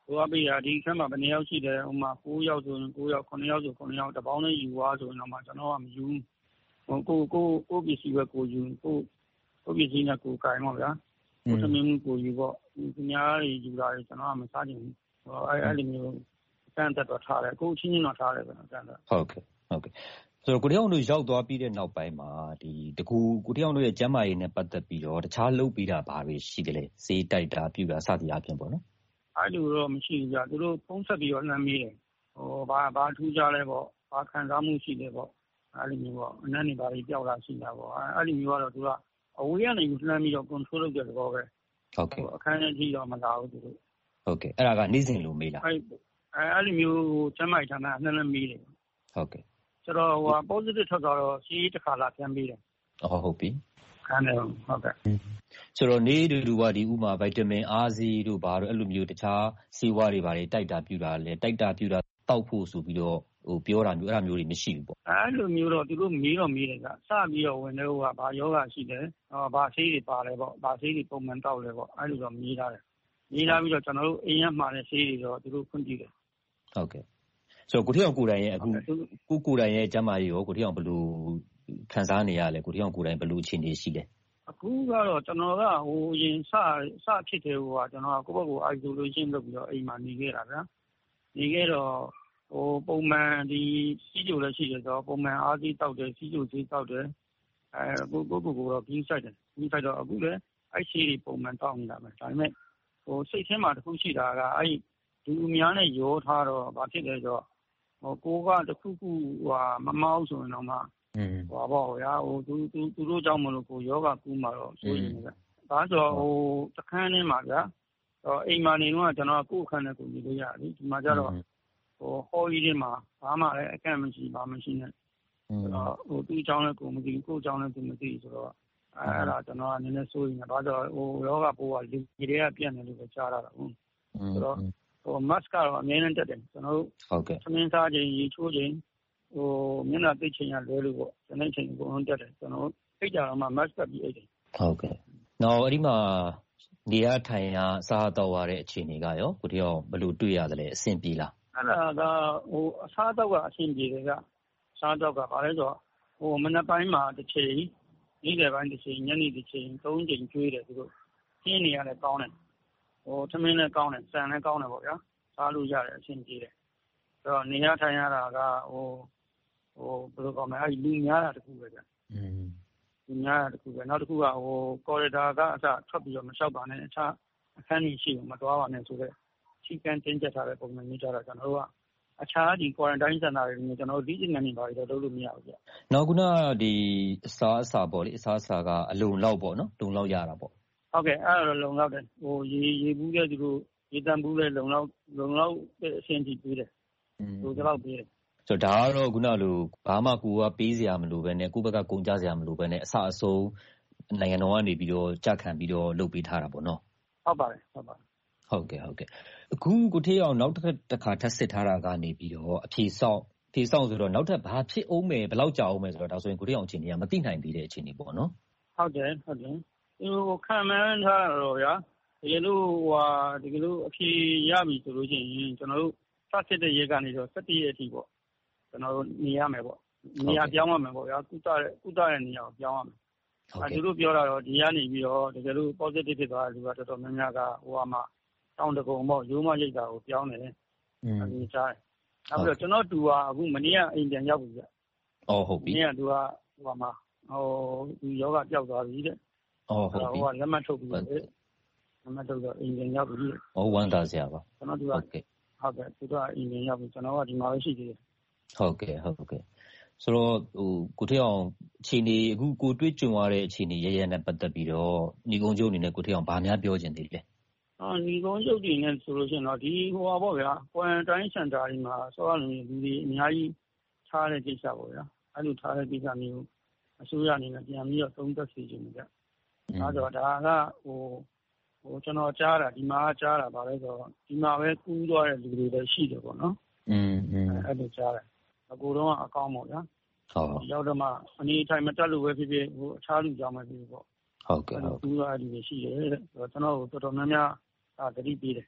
လိုအပ်ပြီးတာဒီခန်းမှာဘယ်နှစ်ယောက်ရှိတယ်ဥမာ၉ယောက်ဆိုရင်၉ယောက်9ယောက်ဆို9ယောက်တပေါင်းနဲ့ယူသွားဆိုရင်တော့မှကျွန်တော်ကမယူဟိုကိုကိုကိုပစ္စည်းပဲကိုယူကိုကိုပစ္စည်းနဲ့ကိုကင်တော့ဗျာကိုသမင်းကိုယူပေါ့ဒီများတွေယူတာကျွန်တော်ကမစားချင်ဘူးဟိုအဲ့အဲ့လိုမျိုးစမ်းသက်တော့ထားတယ်ကိုချင်းချင်းတော့ထားတယ်ဗျာစမ်းသက်ဟုတ်ကဲ့ဟုတ်ကဲ့ဆိုတော့ကိုတယောက်တို့ရောက်သွားပြီးတဲ့နောက်ပိုင်းမှာဒီတကူကိုတယောက်တို့ရဲ့ကျန်းမာရေးနဲ့ပတ်သက်ပြီးတော့တခြားလုပ်ပြီးတာဘာတွေရှိတယ်လဲစေးတိုက်တာပြုတာစသည်အပြင်ပေါ့နော်အဲ့လိုတော့မရှိဘူးကြာသူတို့ဖုံးဆက်ပြီးတော့လှမ်းမေးတယ်ဟိုဘာဘာထူးကြလဲပေါ့ဘာခံစားမှုရှိလဲပေါ့အဲ့လိုမျိုးပေါ့အနက်နေဘာတွေပြောက်လာရှိတာပေါ့အဲ့လိုမျိုးကတော့သူကအဝေးကနေလှမ်းပြီးတော့ control လုပ်တဲ့သဘောပဲဟုတ်ကဲ့အခန်းထဲကြီးတော့မလာဘူးသူတို့ဟုတ်ကဲ့အဲ့ဒါကနေ့စဉ်လိုမေးလားအဲ့အဲ့လိုမျိုးကျန်းမာရေးဌာနအနှံ့နှံ့မေးတယ်ဟုတ်ကဲ့ဆိုတော့ဟို positive ထွက်သွားတော့စီးတစ်ခါလာပြန်ပေးတယ်ဟုတ်ဟုတ်ပြီခန်းတယ်ဟုတ်ကဲ့ဆိုတော့နေတူတူကဒီဥမာဗိုက်တာမင်အားစီတို့ဘာတို့အဲ့လိုမျိုးတခြားဆေးဝါးတွေဘာတွေတိုက်တာပြူတာလဲတိုက်တာပြူတာတောက်ဖို့ဆိုပြီးတော့ဟိုပြောတာမျိုးအဲ့လိုမျိုးတွေမရှိဘူးပေါ့အဲ့လိုမျိုးတော့သူတို့မေးတော့မေးတယ်ကစပြီးတော့ဝင်တဲ့ဟိုကဘာယောဂရှိတယ်ဟောဘာဆေးတွေပါလဲပေါ့ဘာဆေးတွေပုံမှန်တောက်လဲပေါ့အဲ့လိုတော့မေးထားတယ်မေးထားပြီးတော့ကျွန်တော်တို့အိမ်ရမှာတဲ့ဆေးတွေတော့သူတို့ခွင့်ပြုတယ်ဟုတ်ကဲ့ဆိုတော့ကိုထီအောင်ကိုယ်တိုင်ရဲ့အခုကိုကိုယ်တိုင်ရဲ့ကျန်းမာရေးရောကိုထီအောင်ဘယ်လိုခံစားနေရလဲကိုထီအောင်ကိုယ်တိုင်ဘယ်လိုအခြေအနေရှိလဲအခုကတော့ကျွန်တော်ကဟိုရင်စစဖြစ်တယ်ဟိုကကျွန်တော်ကကိုယ့်ဘက်ကို isolation လုပ်ပြီးတော့အိမ်မှာနေခဲ့တာဗျာနေခဲ့တော့ဟိုပုံမှန်ဒီစီးကြိုလည်းရှိတယ်ဆိုတော့ပုံမှန်အားကြီးတောက်တယ်စီးကြိုကြီးတောက်တယ်အဲကိုကိုကိုကိုတော့ပြီးဆိုင်တယ်ပြီးဆိုင်တော့အခုလည်းအဲ့ရှိတွေပုံမှန်တောက်နေတာပဲဒါပေမဲ့ဟိုစိတ်ထဲမှာတစ်ခုရှိတာကအဲ့ဒီအများနဲ့ရောထားတော့ဘာဖြစ်လဲဆိုတော့ဟိုကိုကတစ်ခုခုဟိုမမောက်ဆိုရင်တော့မှဟိုပေါ့ဗျာဟိုသူသူသူတို့ကြောင့်မလို့ကိုယောဂကူးမှာတော့ဆိုရင်လည်းဒါဆိုတော့ဟိုတခန်းထဲမှာဗျာဟိုအိမ်မှာနေတော့ကျွန်တော်ကိုယ့်အခန်းနဲ့ကိုနေလို့ရတယ်ဒီမှာကျတော့ဟိုဟော်ကြီးတွေမှာဘာမှလည်းအကန့်မရှိဘာမရှိနဲ့ဆိုတော့ဟိုသူ့အကြောင်းလည်းကိုမသိကိုယ့်အကြောင်းလည်းသူမသိဆိုတော့အဲ့ဒါကျွန်တော်ကနည်းနည်းစိုးရင်ဘာလို့ဟိုယောဂပိုးကဒီတွေကပြန့်နေလို့ပဲကြားရတာဟုတ်ဆိုတော့ဟို mask ကတော့အများနဲ့တက်တယ်ကျွန်တော်တို့ဟုတ်ကဲ့သမင်းစားခြင်းရေချိုးခြင်းဟိုမျက်နှာသိချင်းရလွဲလို့ပေါ့ကျွန်တော်ချိန်ကိုတက်တယ်ကျွန်တော်အိတ်ကြတော့မှ mask တက်ပြီးအိတ်တယ်ဟုတ်ကဲ့နောက်အဲ့ဒီမှာနေရထိုင်ရစားတော့ရတဲ့အခြေအနေကရောကိုတယောက်ဘယ်လိုတွေ့ရတယ်လဲအဆင်ပြေလားအဲ့ဒါကဟိုအစားတော့ကအဆင်ပြေတယ်ကစားတော့ကဘာလဲဆိုတော့ဟိုမနက်ပိုင်းမှာတစ်ချိန်နေ့လယ်ပိုင်းတစ်ချိန်ညနေတစ်ချိန်သုံးချိန်ကျွေးတယ်သူတို့ခင်းနေရတယ်ကောင်းတယ်ဟိုသမင်းလည်းကောင်းတယ်ဆန်လည်းကောင်းတယ်ပေါ့ဗျာစားလို့ရတယ်အဆင်ပြေတယ်ဆိုတော့နေရထိုင်ရတာကဟိုဟိုဘယ်လိုကောင်းမလဲအဲ့လူများတာတခုပဲဗျอืมလူများတာတခုပဲနောက်တစ်ခုကဟိုကော်ရီဒါကအစထွက်ပြီးတော့မလျှောက်ပါနဲ့အခြားအခန်းကြီးရှိမသွားပါနဲ့ဆိုတော့ချိကန်တင်းကျပ်ထားတဲ့ပုံစံမျိုးကြတော့ကျွန်တော်တို့ကအခြားဒီ quarantine center တွေမျိုးကျွန်တော်တို့ဒီနိုင်ငံတွေပါတော့လုပ်လို့မရဘူးဗျနောက်ခုနဒီအစားအစာပေါ့လေအစားအစာကအလုံလောက်ပေါ့နော်လုံလောက်ရတာပေါ့ဟုတ်ကဲ့အဲ့ဒါလုံလောက်တယ်ဟိုရေရေဘူးတဲ့သူတို့ရေတန်ဘူးတဲ့လုံလောက်လုံလောက်အဆင်ကြီးပြီးတယ်ဟိုတော့ပြီးတယ်ဆိုတော့ဒါကတော့ခုနလိုဘာမှကိုကပေးစရာမလိုပဲနဲ့ကိုယ့်ဘက်ကကုန်ကြစရာမလိုပဲနဲ့အစအဆုံးနိုင်ငံတော်ကနေပြီးတော့ကြခံပြီးတော့လုပ်ပေးထားတာပေါ့နော်ဟုတ်ပါတယ်ဟုတ်ပါတယ်ဟုတ်ကဲ့ဟုတ်ကဲ့အခုကိုထေးအောင်နောက်တစ်ခါထပ်စစ်ထားတာကနေပြီးတော့အဖြေဆောက်ဖြေဆောက်ဆိုတော့နောက်ထပ်ဘာဖြစ်အောင်မယ်ဘယ်လောက်ကြာအောင်မယ်ဆိုတော့ဒါဆိုရင်ကိုထေးအောင်အခြေအနေကမသိနိုင်သေးတဲ့အခြေအနေပေါ့နော်ဟုတ်တယ်ဟုတ်တယ်ဟိုခံမှန်းထားတော့ဗျာဒီလိုဟိုဒီလိုအဖြေရပြီဆိုလို့ရှိရင်ကျွန်တော်တို့စစစ်တဲ့ရက်ကနေတော့၁၁ရက်အထိပေါ့ကျွန်တော်တို့နေရမယ်ပေါ့နေရာပြောင်းရမယ်ပေါ့ဗျာကုသတဲ့ကုသတဲ့နေရာကိုပြောင်းရမယ်အဲသူတို့ပြောတာတော့ဒီကနေပြီးတော့တကယ်လို့ positive ဖြစ်သွားတဲ့လူကတော်တော်များများကဟိုမှာတောင်တကုံပေါ့ရိုးမရိတ်တာကိုပြောင်းနေတယ်အဲဒီကြားတယ်နောက်ပြီးတော့ကျွန်တော်တူကအခုမနေ့ကအိမ်ပြန်ရောက်ပြီဗျအော်ဟုတ်ပြီမနေ့ကသူကဟိုမှာဟိုဒီယောဂပျောက်သွားပြီတဲ့အော်ဟုတ်ပြီဟိုကလက်မှတ်ထုတ်ပြီးတယ်လက်မှတ်ထုတ်တော့အိမ်ပြန်ရောက်ပြီဟောဝမ်းသာစရာပါကျွန်တော်တူကဟုတ်ကဲ့ဟုတ်ကဲ့သူတို့ကအိမ်ပြန်ရောက်ပြီကျွန်တော်ကဒီမှာပဲရှိသေးတယ်ဟုတ်ကဲ့ဟုတ်ကဲ့ဆိုတော့ဟိုကိုထေးအောင်အခြေအနေအခုကိုတွေ့ကြုံရတဲ့အခြေအနေရရနဲ့ပတ်သက်ပြီးတော့ညီကုန်းကျုပ်အနေနဲ့ကိုထေးအောင်ဗာများပြောချင်သေးလဲအာညီကုန်းကျုပ်တွေနဲ့ဆိုလို့ရှိရင်တော့ဒီဟိုပါပေါ့ဗျာ quarantine center ဒီမှာဆောရလူလူတွေအများကြီးထားတဲ့ကိစ္စပေါ့ဗျာအဲ့လိုထားတဲ့ကိစ္စမျိုးအစိုးရအနေနဲ့ပြန်ပြီးတော့သုံးသပ်စီခြင်းကြဒါဆိုတော့ဒါကဟိုဟိုကျွန်တော်ကြားတာဒီမှာကြားတာဗာလဲဆိုတော့ဒီမှာပဲကူးသွားတဲ့လူတွေလည်းရှိတယ်ပေါ့နော်อืมอืมအဲ့လိုကြားတယ်အကူတော့အကောင်းပေါ့ဗျာဟုတ်ရောက်တော့မှအနေထိုင်မတက်လို့ပဲဖြစ်ဖြစ်ဟိုအခြားလူကြောင်းပဲဖြစ်ဖြစ်ပေါ့ဟုတ်ကဲ့ဟုတ်ကူးသွားတဲ့လူတွေရှိတယ်တဲ့ဆိုတော့ကျွန်တော်တို့တော်တော်များများအာတတိပေးတယ်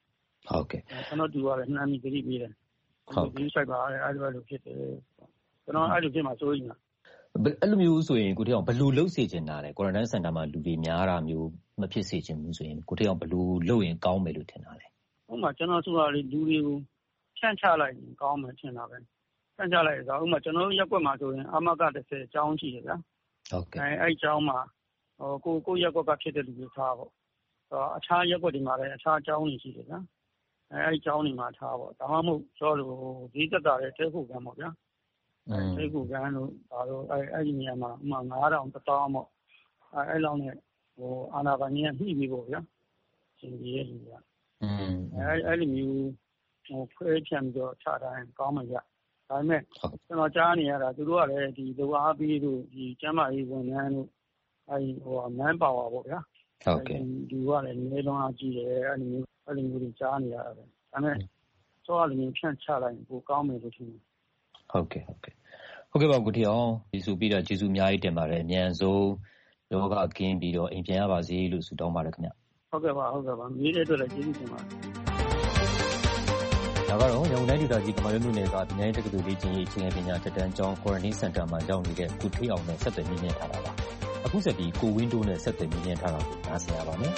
ဟုတ်ကဲ့ကျွန်တော်တူရတယ်နှမ်းပြီးတတိပေးတယ်ဟုတ်ကဲ့ဒီဆိုင်ပါအဲ့လိုလိုဖြစ်တယ်ကျွန်တော်အဲ့လိုဖြစ်မှာစိုးရိမ်တာအဲ့လိုမျိုးဆိုရင်ကိုထေးအောင်ဘယ်လိုလုပ်စေချင်တာလဲ quarantine center မှာလူတွေများတာမျိုးမဖြစ်စေချင်ဘူးဆိုရင်ကိုထေးအောင်ဘယ်လိုလုပ်ရင်ကောင်းမယ်လို့ထင်တာလဲဥပမာကျွန်တော်ဆိုတာလေလူတွေကိုဖြန့်ချလိုက်ရင်ကောင်းမယ်ထင်တာပဲဖြန့်ချလိုက်ဆိုဥပမာကျွန်တော်ရက်ွက်မှာဆိုရင်အမကတစ်ဆယ်အကြောင်းရှိတယ်ဗျာဟုတ်ကဲ့အဲအဲ့အကြောင်းမှာဟိုကိုကိုရက်ွက်ကဖြစ်တဲ့လူတွေထားပေါ့အခြားရက်ွက်တွေမှာလည်းအခြားအကြောင်းတွေရှိတယ်ဗျာအဲအဲ့အကြောင်းတွေမှာထားပေါ့ဒါမှမဟုတ်ကျော်လို့ဒီတက်တာတဲ့တဲဖို့ကံပေါ့ဗျာအဲတဲဖို့ကံလို့ဒါတော့အဲအဲ့ဒီနေရာမှာဥပမာငါးထောင်တစ်တောင်းပေါ့အဲအဲ့လောက်နဲ့ဟိုအာနာပါနီးကနှိပြီးပေါ့ဗျာရှင်ကြီးရဲ့လူကอืมအဲအဲ့လိုမျိုးဟိုခွဲဖြန့်ပြီးတော့ချတိုင်းကောင်းမှရဒါပေမဲ့ကျွန်တော်ကြားနေရတာသူတို့ကလည်းဒီလိုအားပြီးလို့ဒီကျမ်းမာရေးဝန်ထမ်းတို့အဲဒီဟိုမန်ပါဝါပေါ့ဗျာဟုတ်ကဲ့ဒီကလည်းနေလုံးအားကြီးတယ်အဲ့လိုမျိုးအဲ့လိုမျိုးတွေကြားနေရတာပဲဒါပေမဲ့စောရလိုမျိုးဖြန့်ချလိုက်ပိုကောင်းမယ်လို့ထင်တယ်ဟုတ်ကဲ့ဟုတ်ကဲ့ဟုတ်ကဲ့ပါကိုထေးအောင်ဒီဆိုပြီးတော့ကျေးဇူးအများကြီးတင်ပါတယ်အမြန်ဆုံးယောဂကင်းပြီးတော့အိမ်ပြန်ရပါစေလို့ဆုတောင်းပါတယ်ခင်ဗျဟုတ်ကဲ့ပါဟုတ်ကဲ့ပါမြေးတဲ့အတွက်လည်းကျေးဇူးတင်ပါတယ်ဒါကတော့ရန်ကုန်တိုင်းဒေသကြီးကမာရွတ်မြို့နယ်ကပညာရေးတက္ကသိုလ်လေ့ကျင့်ရေးအခြေခံပညာတက်တန်းကျောင်း quarantine center မှာရောက်နေတဲ့ကိုထေးအောင်နဲ့ဆက်သွယ်မြင့်မြတ်ထားတာပါအခုဆက်ပြီးကိုဝင်းတိုးနဲ့ဆက်သွယ်မြင့်မြတ်ထားတာကိုနားဆင်ရပါမယ်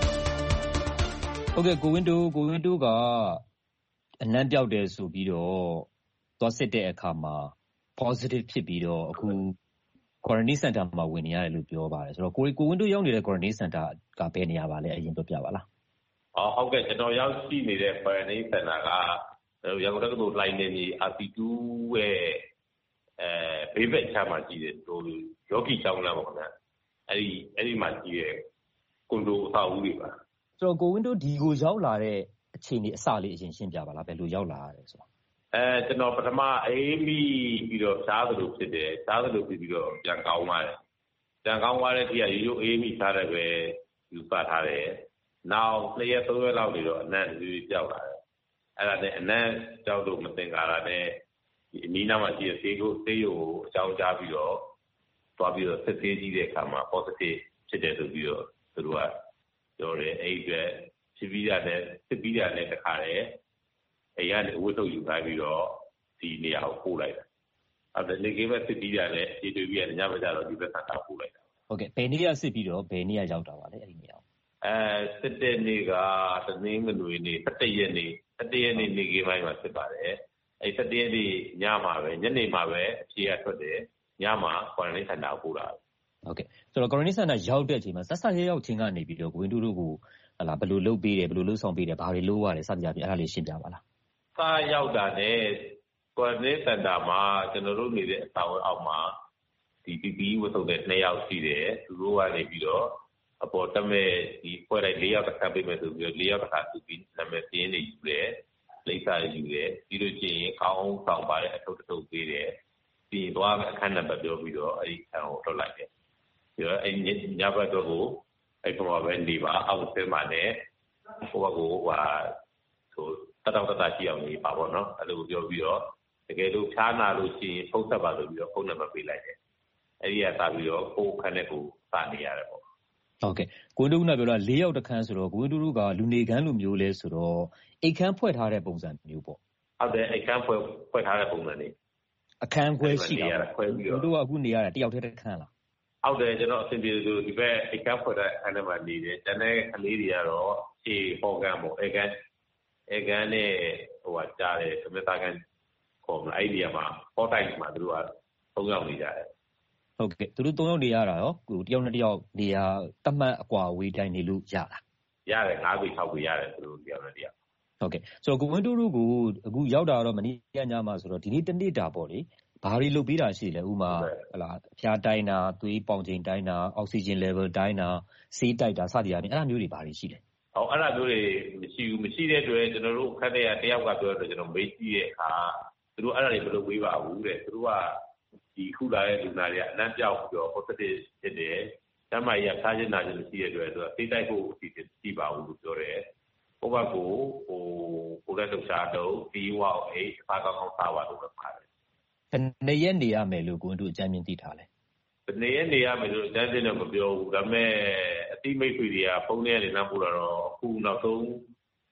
ဟုတ်ကဲ့ကိုဝင်းတိုးကိုဝင်းတိုးကအနံ့ပြောက်တယ်ဆိုပြီးတော့သွားစစ်တဲ့အခါမှာ positive ဖြစ်ပြီးတော့အခု quarantine center မှာဝင်နေရတယ်လို့ပြောပါတယ်ဆိုတော့ကိုကိုဝင်းတိုးရောက်နေတဲ့ quarantine center ကဘယ်နေရာပါလဲအရင်ပြောပြပါလားအော်ဟုတ်ကဲ့ကျွန်တော်ရောက်ရှိနေတဲ့ quarantine center ကရန်ကုန်တက္ကသိုလ်လိုင်းနေကြီး အာစီတူရဲ့အဲဘေးဘက်ချမ်းမှာရှိတယ်ဟိုယောဂီကျောင်းလားပေါ့ခင်ဗျအဲ့ဒီအဲ့ဒီမှာရှိတဲ့ကွန်ဒိုအဆောက်အဦတွေပါဆိုတော့ကိုဝင်းတိုးဒီကိုရောက်လာတဲ့အခြေအနေအစလေးအရင်ရှင်းပြပါလားဘယ်လိုရောက်လာရလဲဆိုတော့အဲကျွန်တော်ပထမအေးမိပြီးတော့ရှားသလိုဖြစ်တယ်ရှားသလိုဖြစ်ပြီးတော့ပြန်ကောင်းသွားတယ်ပြန်ကောင်းသွားတဲ့ทีကရိုးရိုးအေးမိထားတယ်ပဲယူဆထားတယ်နောက်နှစ်ရက်သုံးရက်လောက်နေတော့အနံ့ကြီးကြောက်လာတယ်အဲ့ဒါနဲ့အနံ့ကြောက်လို့မသင်္ကာတာနဲ့ဒီအနီးနားမှာရှိတဲ့ဆေးကိုဆေးရုံကိုအကြောင်းကြားပြီးတော့သွားပြီးတော့စစ်ဆေးကြည့်တဲ့အခါမှာ positive ဖြစ်တယ်ဆိုပြီးတော့သူတို့ကပြောတယ်အဲ့ဒီအတွက်ဖြစ်ပြီးတာနဲ့စစ်ပြီးတာနဲ့တခါတည်းအဲ့ရနေဝတ်ထုတ်ယူခိုင်းပြီးတော့ဒီနေရာကိုပို့လိုက်တာအဲ့ဒါနေကေးပဲစစ်ပြီးတာနဲ့ခြေတွေ့ပြီးရညဘက်ကျတော့ဒီဘက်ဆန်တာပို့လိုက်တာဟုတ်ကဲ့ဘယ်နေ့ကစစ်ပြီးတော့ဘယ်နေ့ကရောက်တာပါလဲအဲ့ဒီနေရာအဲစစ်တဲ့နေ့ကတနင်္ဂနွေနေ့၁၁ရက်နေ့၁၁ရက်နေ့နေကေးပိုင်းမှာစစ်ပါတယ်အဲ၁၁ရက်နေ့ညမှာပဲညနေမှာပဲအဖြေကထွက်တယ်ညမှာ quarantine center ပို့တာဟုတ်ကဲ့ဆိုတော့ quarantine center ရောက်တဲ့အချိန်မှာဆက်ဆက်ရောက်ချင်းကနေပြီးတော့ဝင်းတိုးတို့ကိုဟလာဘယ်လိုလုပ်ပေးတယ်ဘယ်လိုလုပ်ဆောင်ပေးတယ်ဘာတွေလုပ်ရတယ်စသဖြင့်အဲ့ဒါလေးရှင်းပြပါလားစရောက်တာနဲ့ quarantine center မှာကျွန်တော်တို့နေတဲ့အဆောင်အောက်မှာဒီ ပီ ပီ အီ ဝတ်စုံတဲ့နှစ်ယောက်ရှိတယ်သူတို့ကနေပြီးတော့အပေါ်တက်မဲ့ဒီဖွဲ့လိုက်၄ယောက်တစ်ခါပေးမယ်ဆိုပြီးတော့၄ယောက်တစ်ခါသူပြီးနာမည်ပြင်းနေယူတယ်လိပ်စာယူတယ်ပြီးလို့ချင်းခေါင်းဆောင်ပါတဲ့အထုပ်ထုပ်ပေးတယ်ပြီးရင်သွားအခန်းနံပါတ်ပြောပြီးတော့အဲ့ဒီခံကိုထုတ်လိုက်တယ်ပြီးတော့အဲ့ညဘက်တော့ကိုအဲ့ပေါ်မှာပဲနေပါအောက်ဆင်းပါနဲ့ဟိုဘကိုဟာဆိုတတောက်တတရှိအောင်နေပါပေါ့နော်အဲ့လိုပြောပြီးတော့တကယ်လို့ဖြားနာလို့ရှိရင်ဖုန်းဆက်ပါလို့ပြီးတော့ဖုန်းနံပါတ်ပေးလိုက်တယ်အဲ့ဒီကစပြီးတော့ကိုယ်ခန်းနဲ့ကိုစနေရတယ်ပေါ့ဟုတ်ကဲ့ကိုတူကပြောတာ၄ယောက်တခန်းဆိုတော့ကိုတူကလူနေခန်းလူမျိုးလဲဆိုတော့အိတ်ခန်းဖွဲ့ထားတဲ့ပုံစံမျိုးပေါ့ဟုတ်တယ်အိတ်ခန်းဖွဲ့ဖွဲ့ထားတဲ့ပုံစံလေးအခန်းခွဲရှိတာခွဲပြီးတော့ကိုတူကအခုနေရတာတယောက်တည်းတစ်ခန်းလားဟုတ်တယ်ကျွန်တော်အဆင်ပြေလို့ဒီဘက်အိတ်ခန်းဖွဲ့တဲ့အခန်းထဲမှာနေတယ်တန်းတဲ့ကလေးတွေကတော့ခြေဟောကန်ပေါ့အိတ်ခန်းအိတ်ခန်းနဲ့ဟိုကကြားတယ်သမက်သားကန်ခေါ်မလားအဲ့ဒီကမှာဟောတိုက်မှာသူတို့ကသုံးယောက်နေကြတယ်ဟုတ်ကဲ့သူတို့သုံးယောက်နေရတာရောကိုတယောက်နဲ့တယောက်နေရာတတ်မှတ်အကွာဝေးတိုင်းနေလို့ရတာရတယ်၅ပေ၆ပေရတယ်သူတို့တယောက်နဲ့တယောက်ဟုတ်ကဲ့ဆိုတော့ကိုဝင်းတိုးတို့ကိုအခုရောက်တာတော့မနေ့ကညမှာဆိုတော့ဒီနေ့တနေ့တာပေါ့လေဘာတွေလုပ်ပေးတာရှိလဲဥမာဟလာအဖျားတိုင်းတာသွေးပေါင်ချိန်တိုင်းတာအောက်ဆီဂျင် level တိုင်းတာဆေးတိုက်တာစသည်အားဖြင့်အဲ့ဒါမျိုးတွေဘာတွေရှိလဲဟောအဲ့ဒါမျိုးတွေမရှိဘူးမရှိတဲ့အတွက်ကျွန်တော်တို့ခက်တဲ့တယောက်ကပြောတော့ကျွန်တော်မေးကြည့်တဲ့အခါသူတို့အဲ့ဒါတွေမလုပ်ပေးပါဘူးတဲ့သူတို့ကဒီခုလာတဲ့လူနာတွေကအနံ့ပြောက်ပြီးတော့ positive ဖြစ်တယ်။တမ်းမကြီးကစားချင်တာချင်းမရှိတဲ့အတွက်သူကသိတိုက်ဖို့အစီအစဉ်ရှိပါဘူးလို့ပြောတယ်။ဟိုဘက်ကိုဟိုကိုလည်းလှုပ်ရှားတော့ဒီဝါအိတ်စားကောင်းကောင်းစားပါလို့ပြောပါတယ်။ဘယ်နှစ်ရက်နေရမယ်လို့ကိုယ်တို့အကြမ်းမြင်သိထားလဲ။ဘယ်နှစ်ရက်နေရမယ်လို့အကြမ်းမြင်တော့မပြောဘူး။ဒါပေမဲ့အတိမိတ်ဆွေတွေကဖုန်းထဲကနေနှမ်းပို့တော့အခုနောက်ဆုံး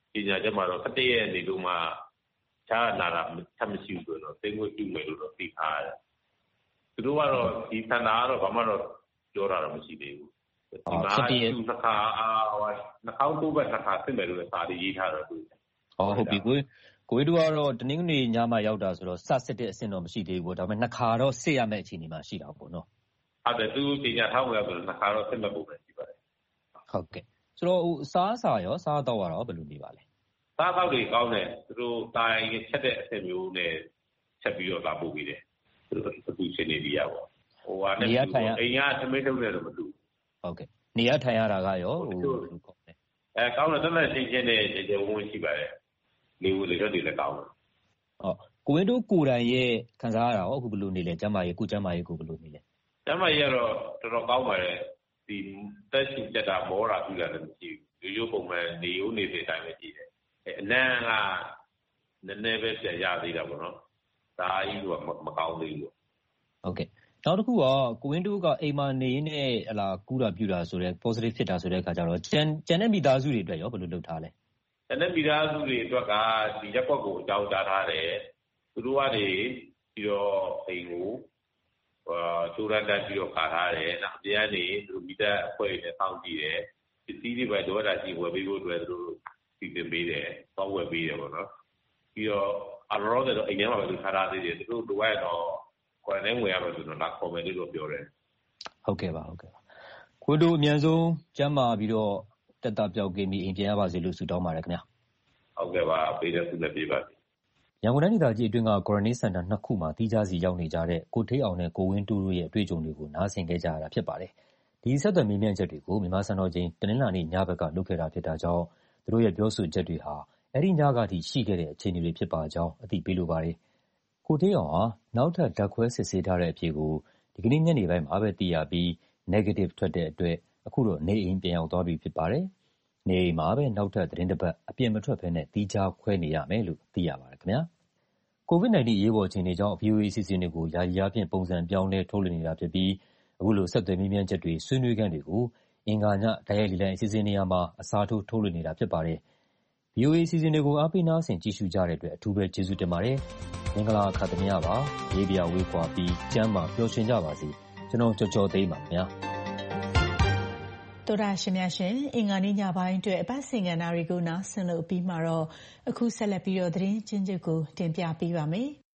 ကြေညာချက်မှာတော့၁၁ရက်နေ့တုန်းကချာနာတာထပ်မရှိဘူးဆိုတော့သိငွေပြုမယ်လို့တော့သိထားတယ်သူတို့ကတော့ဒီစန္ဒာကတော့ဘာမှတော့ပြောတာတော့မရှိသေးဘူးဒီမှာသူတစ်ခါနှာခေါင်းတိုးဘက်တစ်ခါဆင့်မယ်လို့လည်းစာရေးထားတော့တွေ့တယ်ဟုတ်ပြီကိုကိုဝေးတို့ကတော့တနင်္ဂနွေညမှရောက်တာဆိုတော့စစစ်တဲ့အဆင့်တော့မရှိသေးဘူးဒါပေမဲ့နှစ်ခါတော့စစ်ရမယ့်အခြေအနေမှာရှိတာပေါ့နော်ဟုတ်တယ်သူကြေညာထားဝင်ဆိုတော့နှစ်ခါတော့စစ်မဲ့ပုံပဲရှိပါတယ်ဟုတ်ကဲ့ဆိုတော့ဟိုစားစာရောစားတော့ရောဘယ်လိုနေပါလဲစားတော့တွေကောင်းတယ်သူတို့တိုင်းချက်တဲ့အဆင့်မျိုးနဲ့ချက်ပြီးတော့လာပို့ပြီးတယ်သူတို့အခုရှင်းနေပြီရပါဟိုဟာနဲ့အိမ်ကသမီးထုတ်တယ်လို့မတူဟုတ်ကဲ့နေရထိုင်ရတာကရောဟိုကောင်းတယ်အဲကောင်းတယ်တက်တက်ရှင်းရှင်းနဲ့ကျေကျေဝန်းရှိပါတယ်နေဦးလေတော့ဒီလည်းကောင်းတယ်ဟုတ်ကိုဝင်းတို့ကိုယ်တိုင်ရဲ့ခံစားရတာရောအခုဘယ်လိုနေလဲကျမ်းမာရေးကိုကျမ်းမာရေးကိုဘယ်လိုနေလဲကျမ်းမာရေးကတော့တော်တော်ကောင်းပါတယ်ဒီတက်ရှိကြတာမောတာပြလာတယ်မရှိဘူးရိုးရိုးပုံမှန်နေဦးနေတဲ့အတိုင်းပဲကြည့်တယ်အဲအနံကနည်းနည်းပဲပြန်ရသေးတာပေါ့နော်ဒါကြီးကမကောင်းသေးဘူးဟုတ်ကဲ့နောက်တစ်ခုကကိုဝင်းတို့ကအိမ်မှာနေရင်းနဲ့ဟလာကူတာပြူတာဆိုတဲ့ positive ဖြစ်တာဆိုတဲ့အခါကျတော့ကျန်ကျန်တဲ့မိသားစုတွေအတွက်ရောဘယ်လိုလုပ်ထားလဲကျန်တဲ့မိသားစုတွေအတွက်ကဒီရက်ကွက်ကိုအကြောင်းကြားထားတယ်သူတို့ကနေပြီးတော့အိမ်ကိုအာသူရတတ်ပြီးတော့ခါထားတယ်နောက်အပြန်နေသူတို့မိသားအဖွဲ့နဲ့စောင့်ကြည့်တယ်ပစ္စည်းတွေပဲတော့တာကြီးဝယ်ပေးဖို့အတွက်သူတို့စီစဉ်ပေးတယ်စောင့်ဝယ်ပေးတယ်ပေါ့နော်ပြီးတော့အရောတော့အိမ်ထဲမှာပဲသူထားထားသေးတယ်သူတို့တို့ကတော့ကိုယ်နဲ့ငွေရမယ်ဆိုတော့လာခေါ်မယ်လို့ပြောတယ်ဟုတ်ကဲ့ပါဟုတ်ကဲ့ပါကိုတို့အမြန်ဆုံးကျမ်းမာပြီးတော့တက်တာပြောက်ကင်းပြီးအိမ်ပြန်ရပါစေလို့ဆုတောင်းပါတယ်ခင်ဗျာဟုတ်ကဲ့ပါပေးတဲ့ဆုနဲ့ပြပါစေရန်ကုန်တိုင်းဒေသကြီးအတွင်းက quarantine center နှစ်ခုမှာတီးခြားစီရောက်နေကြတဲ့ကိုထေးအောင်နဲ့ကိုဝင်းတူတို့ရဲ့အတွေ့အကြုံတွေကိုနားဆင်ခဲ့ကြရတာဖြစ်ပါတယ်ဒီဆက်သွယ်မေးမြန်းချက်တွေကိုမြန်မာစံတော်ချိန်တနင်္လာနေ့ညဘက်ကလုပ်ခဲ့တာဖြစ်တာကြောင့်သူတို့ရဲ့ပြောဆိုချက်တွေဟာအဲ့ဒီညကထိရှိခဲ့တဲ့အခြေအနေတွေဖြစ်ပါကြောင်းအသိပေးလိုပါတယ်ကိုထေးအောင်ဟာနောက်ထပ်ဓာတ်ခွဲစစ်ဆေးထားတဲ့အဖြေကိုဒီကနေ့ညနေပိုင်းမှာပဲသိရပြီး negative ထွက်တဲ့အတွက်အခုတော့နေအိမ်ပြန်ရောက်သွားပြီဖြစ်ပါတယ်။နေအိမ်မှာပဲနောက်ထပ်သတင်းတစ်ပတ်အပြင်မထွက်ဘဲနဲ့တီးခြားခွဲနေရမယ်လို့သိရပါတယ်ခင်ဗျာ။ ကိုဗစ်-၁၉ အရေးပေါ်အခြေအနေကြောင့် ဗွီအိုအေအစီအစဉ်တွေကိုယာယီအားဖြင့်ပုံစံပြောင်းလဲထုတ်လွှင့်နေတာဖြစ်ပြီးအခုလိုဆက်သွယ်မေးမြန်းချက်တွေဆွေးနွေးခန်းတွေကိုအင်္ဂါညတိုက်ရိုက်လေလံအစီအစဉ်နေရာမှာအစားထိုးထုတ်လွှင့်နေတာဖြစ်ပါတယ်။ ဗွီအိုအေအစီအစဉ်တွေကိုအားပေးနားဆင်ကြည့်ရှုကြတဲ့အတွက်အထူးပဲကျေးဇူးတင်ပါတယ်။မင်္ဂလာအခါသမယပါ။ရေးပြဝေးခွာပြီးကျမ်းမာပျော်ရွှင်ကြပါစေ။ကျွန်တော်ကြော်ကြော်သိမ်းပါခင်ဗျာ။တော်တာရှင်များရှင်အင်္ဂါနေ့ညပိုင်းအတွက်အပတ်စဉ်ကဏ္ဍတွေကိုနားဆင်လို့ပြီးမှတော့အခုဆက်လက်ပြီးတော့သတင်းချင်းချုပ်ကိုတင်ပြပေးပါမယ်။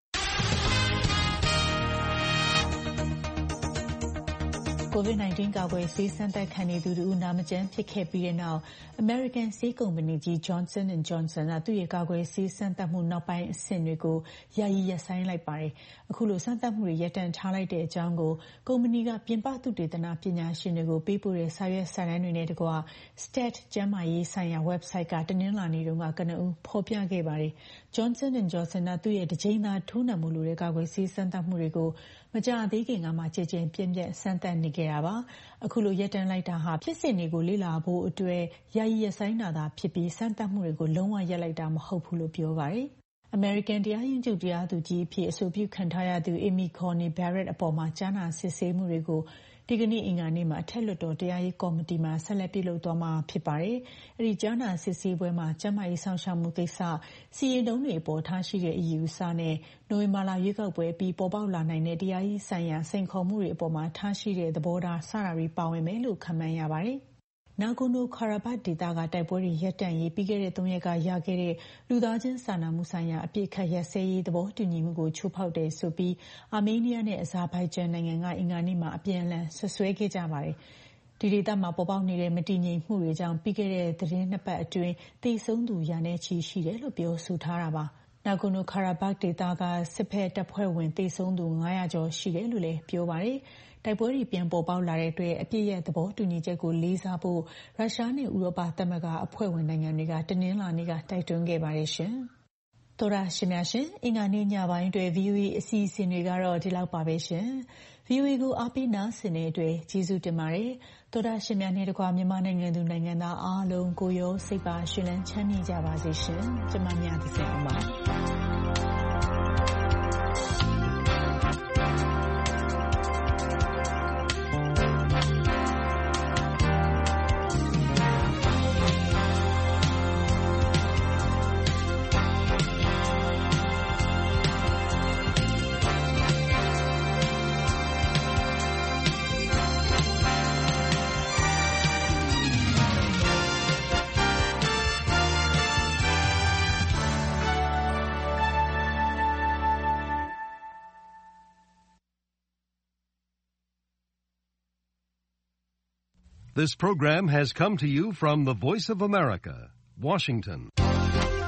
ကိုဗစ်-၁၉ ကာကွယ်ဆေးစမ်းသပ်ခံနေသူတို့နာမကျန်းဖြစ်ခဲ့ပြီးတဲ့နောက် American ဆေးကုမ္ပဏီကြီး Johnson and Johnson ကသူ့ရဲ့ကာကွယ်ဆေးစမ်းသပ်မှုနောက်ပိုင်းအဆင့်တွေကိုယာယီရပ်ဆိုင်းလိုက်ပါတယ်။အခုလိုစမ်းသပ်မှုတွေရပ်တန့်ထားလိုက်တဲ့အကြောင်းကိုကုမ္ပဏီကပြင်ပသုတေသနပညာရှင်တွေကိုပေးပို့တဲ့စာရွက်စာတမ်းတွေနဲ့တကွ Stat ကျန်းမာရေးဆိုင်ရာ website ကတနင်္လာနေ့တုန်းကကနဦးဖော်ပြခဲ့ပါတယ်။ Johnson and Johnson ကသူ့ရဲ့တစ်ကြိမ်သာထိုးနှံမှုလိုတဲ့ကာကွယ်ဆေးစမ်းသပ်မှုတွေကိုမကြာသေးခင်ကမှကြည်ကျင်ပြင်းပြစမ်းသပ်နေခဲ့တာပါအခုလိုရပ်တန့်လိုက်တာဟာဖြစ်စဉ်တွေကိုလေ့လာဖို့အတွက်ယာယီရပ်ဆိုင်းတာသာဖြစ်ပြီးစမ်းသပ်မှုတွေကိုလုံးဝရပ်လိုက်တာမဟုတ်ဘူးလို့ပြောပါတယ်။ American တရားရင်ကျုပ်တရားသူကြီးအဖြစ်အဆိုပြုခံထားရသူ Amy Coney Barrett အပေါ်မှာကြားနာစစ်ဆေးမှုတွေကိုဒီကနေ့အင်္ဂါနေ့မှာအထက်လွှတ်တော်တရားရေးကော်မတီမှာဆက်လက်ပြုလုပ်သွားမှာဖြစ်ပါတယ်။အဲဒီကြားနာစစ်ဆေးပွဲမှာကျန်းမာရေးဆောင်ရှောက်မှုကိစ္စစီရင်တုံးတွေအပေါ်ထားရှိတဲ့အယူအဆနဲ့နိုဝင်ဘာလရွေးကောက်ပွဲပြီးပေါ်ပေါက်လာနိုင်တဲ့တရားရေးဆိုင်ရာစိန်ခေါ်မှုတွေအပေါ်မှာထားရှိတဲ့သဘောထားစတာတွေပါဝင်မယ်လို့ခန့်မှန်းရပါတယ်။ Nagorno-Karabakh ဒေသကတိုက်ပွဲတွေရပ်တန့်ရေးပြီးခဲ့တဲ့သုံးရက်ကရခဲ့တဲ့လူသားချင်းစာနာမှုဆိုင်ရာအပြစ်ခတ်ရပ်စဲရေးသဘောတူညီမှုကိုချိုးဖောက်တယ်ဆိုပြီးအာမေးနီးယားနဲ့အဇာဘိုင်ဂျန်နိုင်ငံကအင်္ဂါနေ့မှာအပြန်အလှန်ဆွဆွဲခဲ့ကြပါတယ်။ဒီဒေသမှာပေါ်ပေါက်နေတဲ့မတည်ငြိမ်မှုတွေကြောင့်ပြီးခဲ့တဲ့သတင်းနှစ်ပတ်အတွင်းသေဆုံးသူရာနဲ့ချီရှိတယ်လို့ပြောဆိုထားတာပါ။ Nagorno-Karabakh ဒေသကစစ်ဖက်တပ်ဖွဲ့ဝင်သေဆုံးသူငါးရာကျော်ရှိတယ်လို့လည်းပြောပါတယ်။တိုက်ပွဲတွေပြန်ပေါ်ပေါက်လာတဲ့အတွက်အပြစ်ရဲ့သဘောတူညီချက်ကိုလေးစားဖို့ရုရှားနဲ့ဥရောပသမဂ္ဂအဖွဲ့ဝင်နိုင်ငံတွေကတနင်္လာနေ့ကတိုက်တွန်းခဲ့ပါတယ်ရှင်။သောတာရှင်များရှင်အင်္ဂါနေ့ညပိုင်းအတွက် ဗီအိုအေအစီအစဉ်တွေကတော့ဒီလောက်ပါပဲရှင်။ ဗီအိုအေကိုအားပေးနားဆင်တဲ့အတွက်ကျေးဇူးတင်ပါတယ်။သောတာရှင်များနဲ့တကွာမြန်မာနိုင်ငံသူနိုင်ငံသားအားလုံးကိုရောစိတ်ပါရှင်လန်းချမ်းမြေ့ကြပါစေရှင်။ကျမမြတ်သဇင်အောင်ပါ။ This program has come to you from the Voice of America, Washington.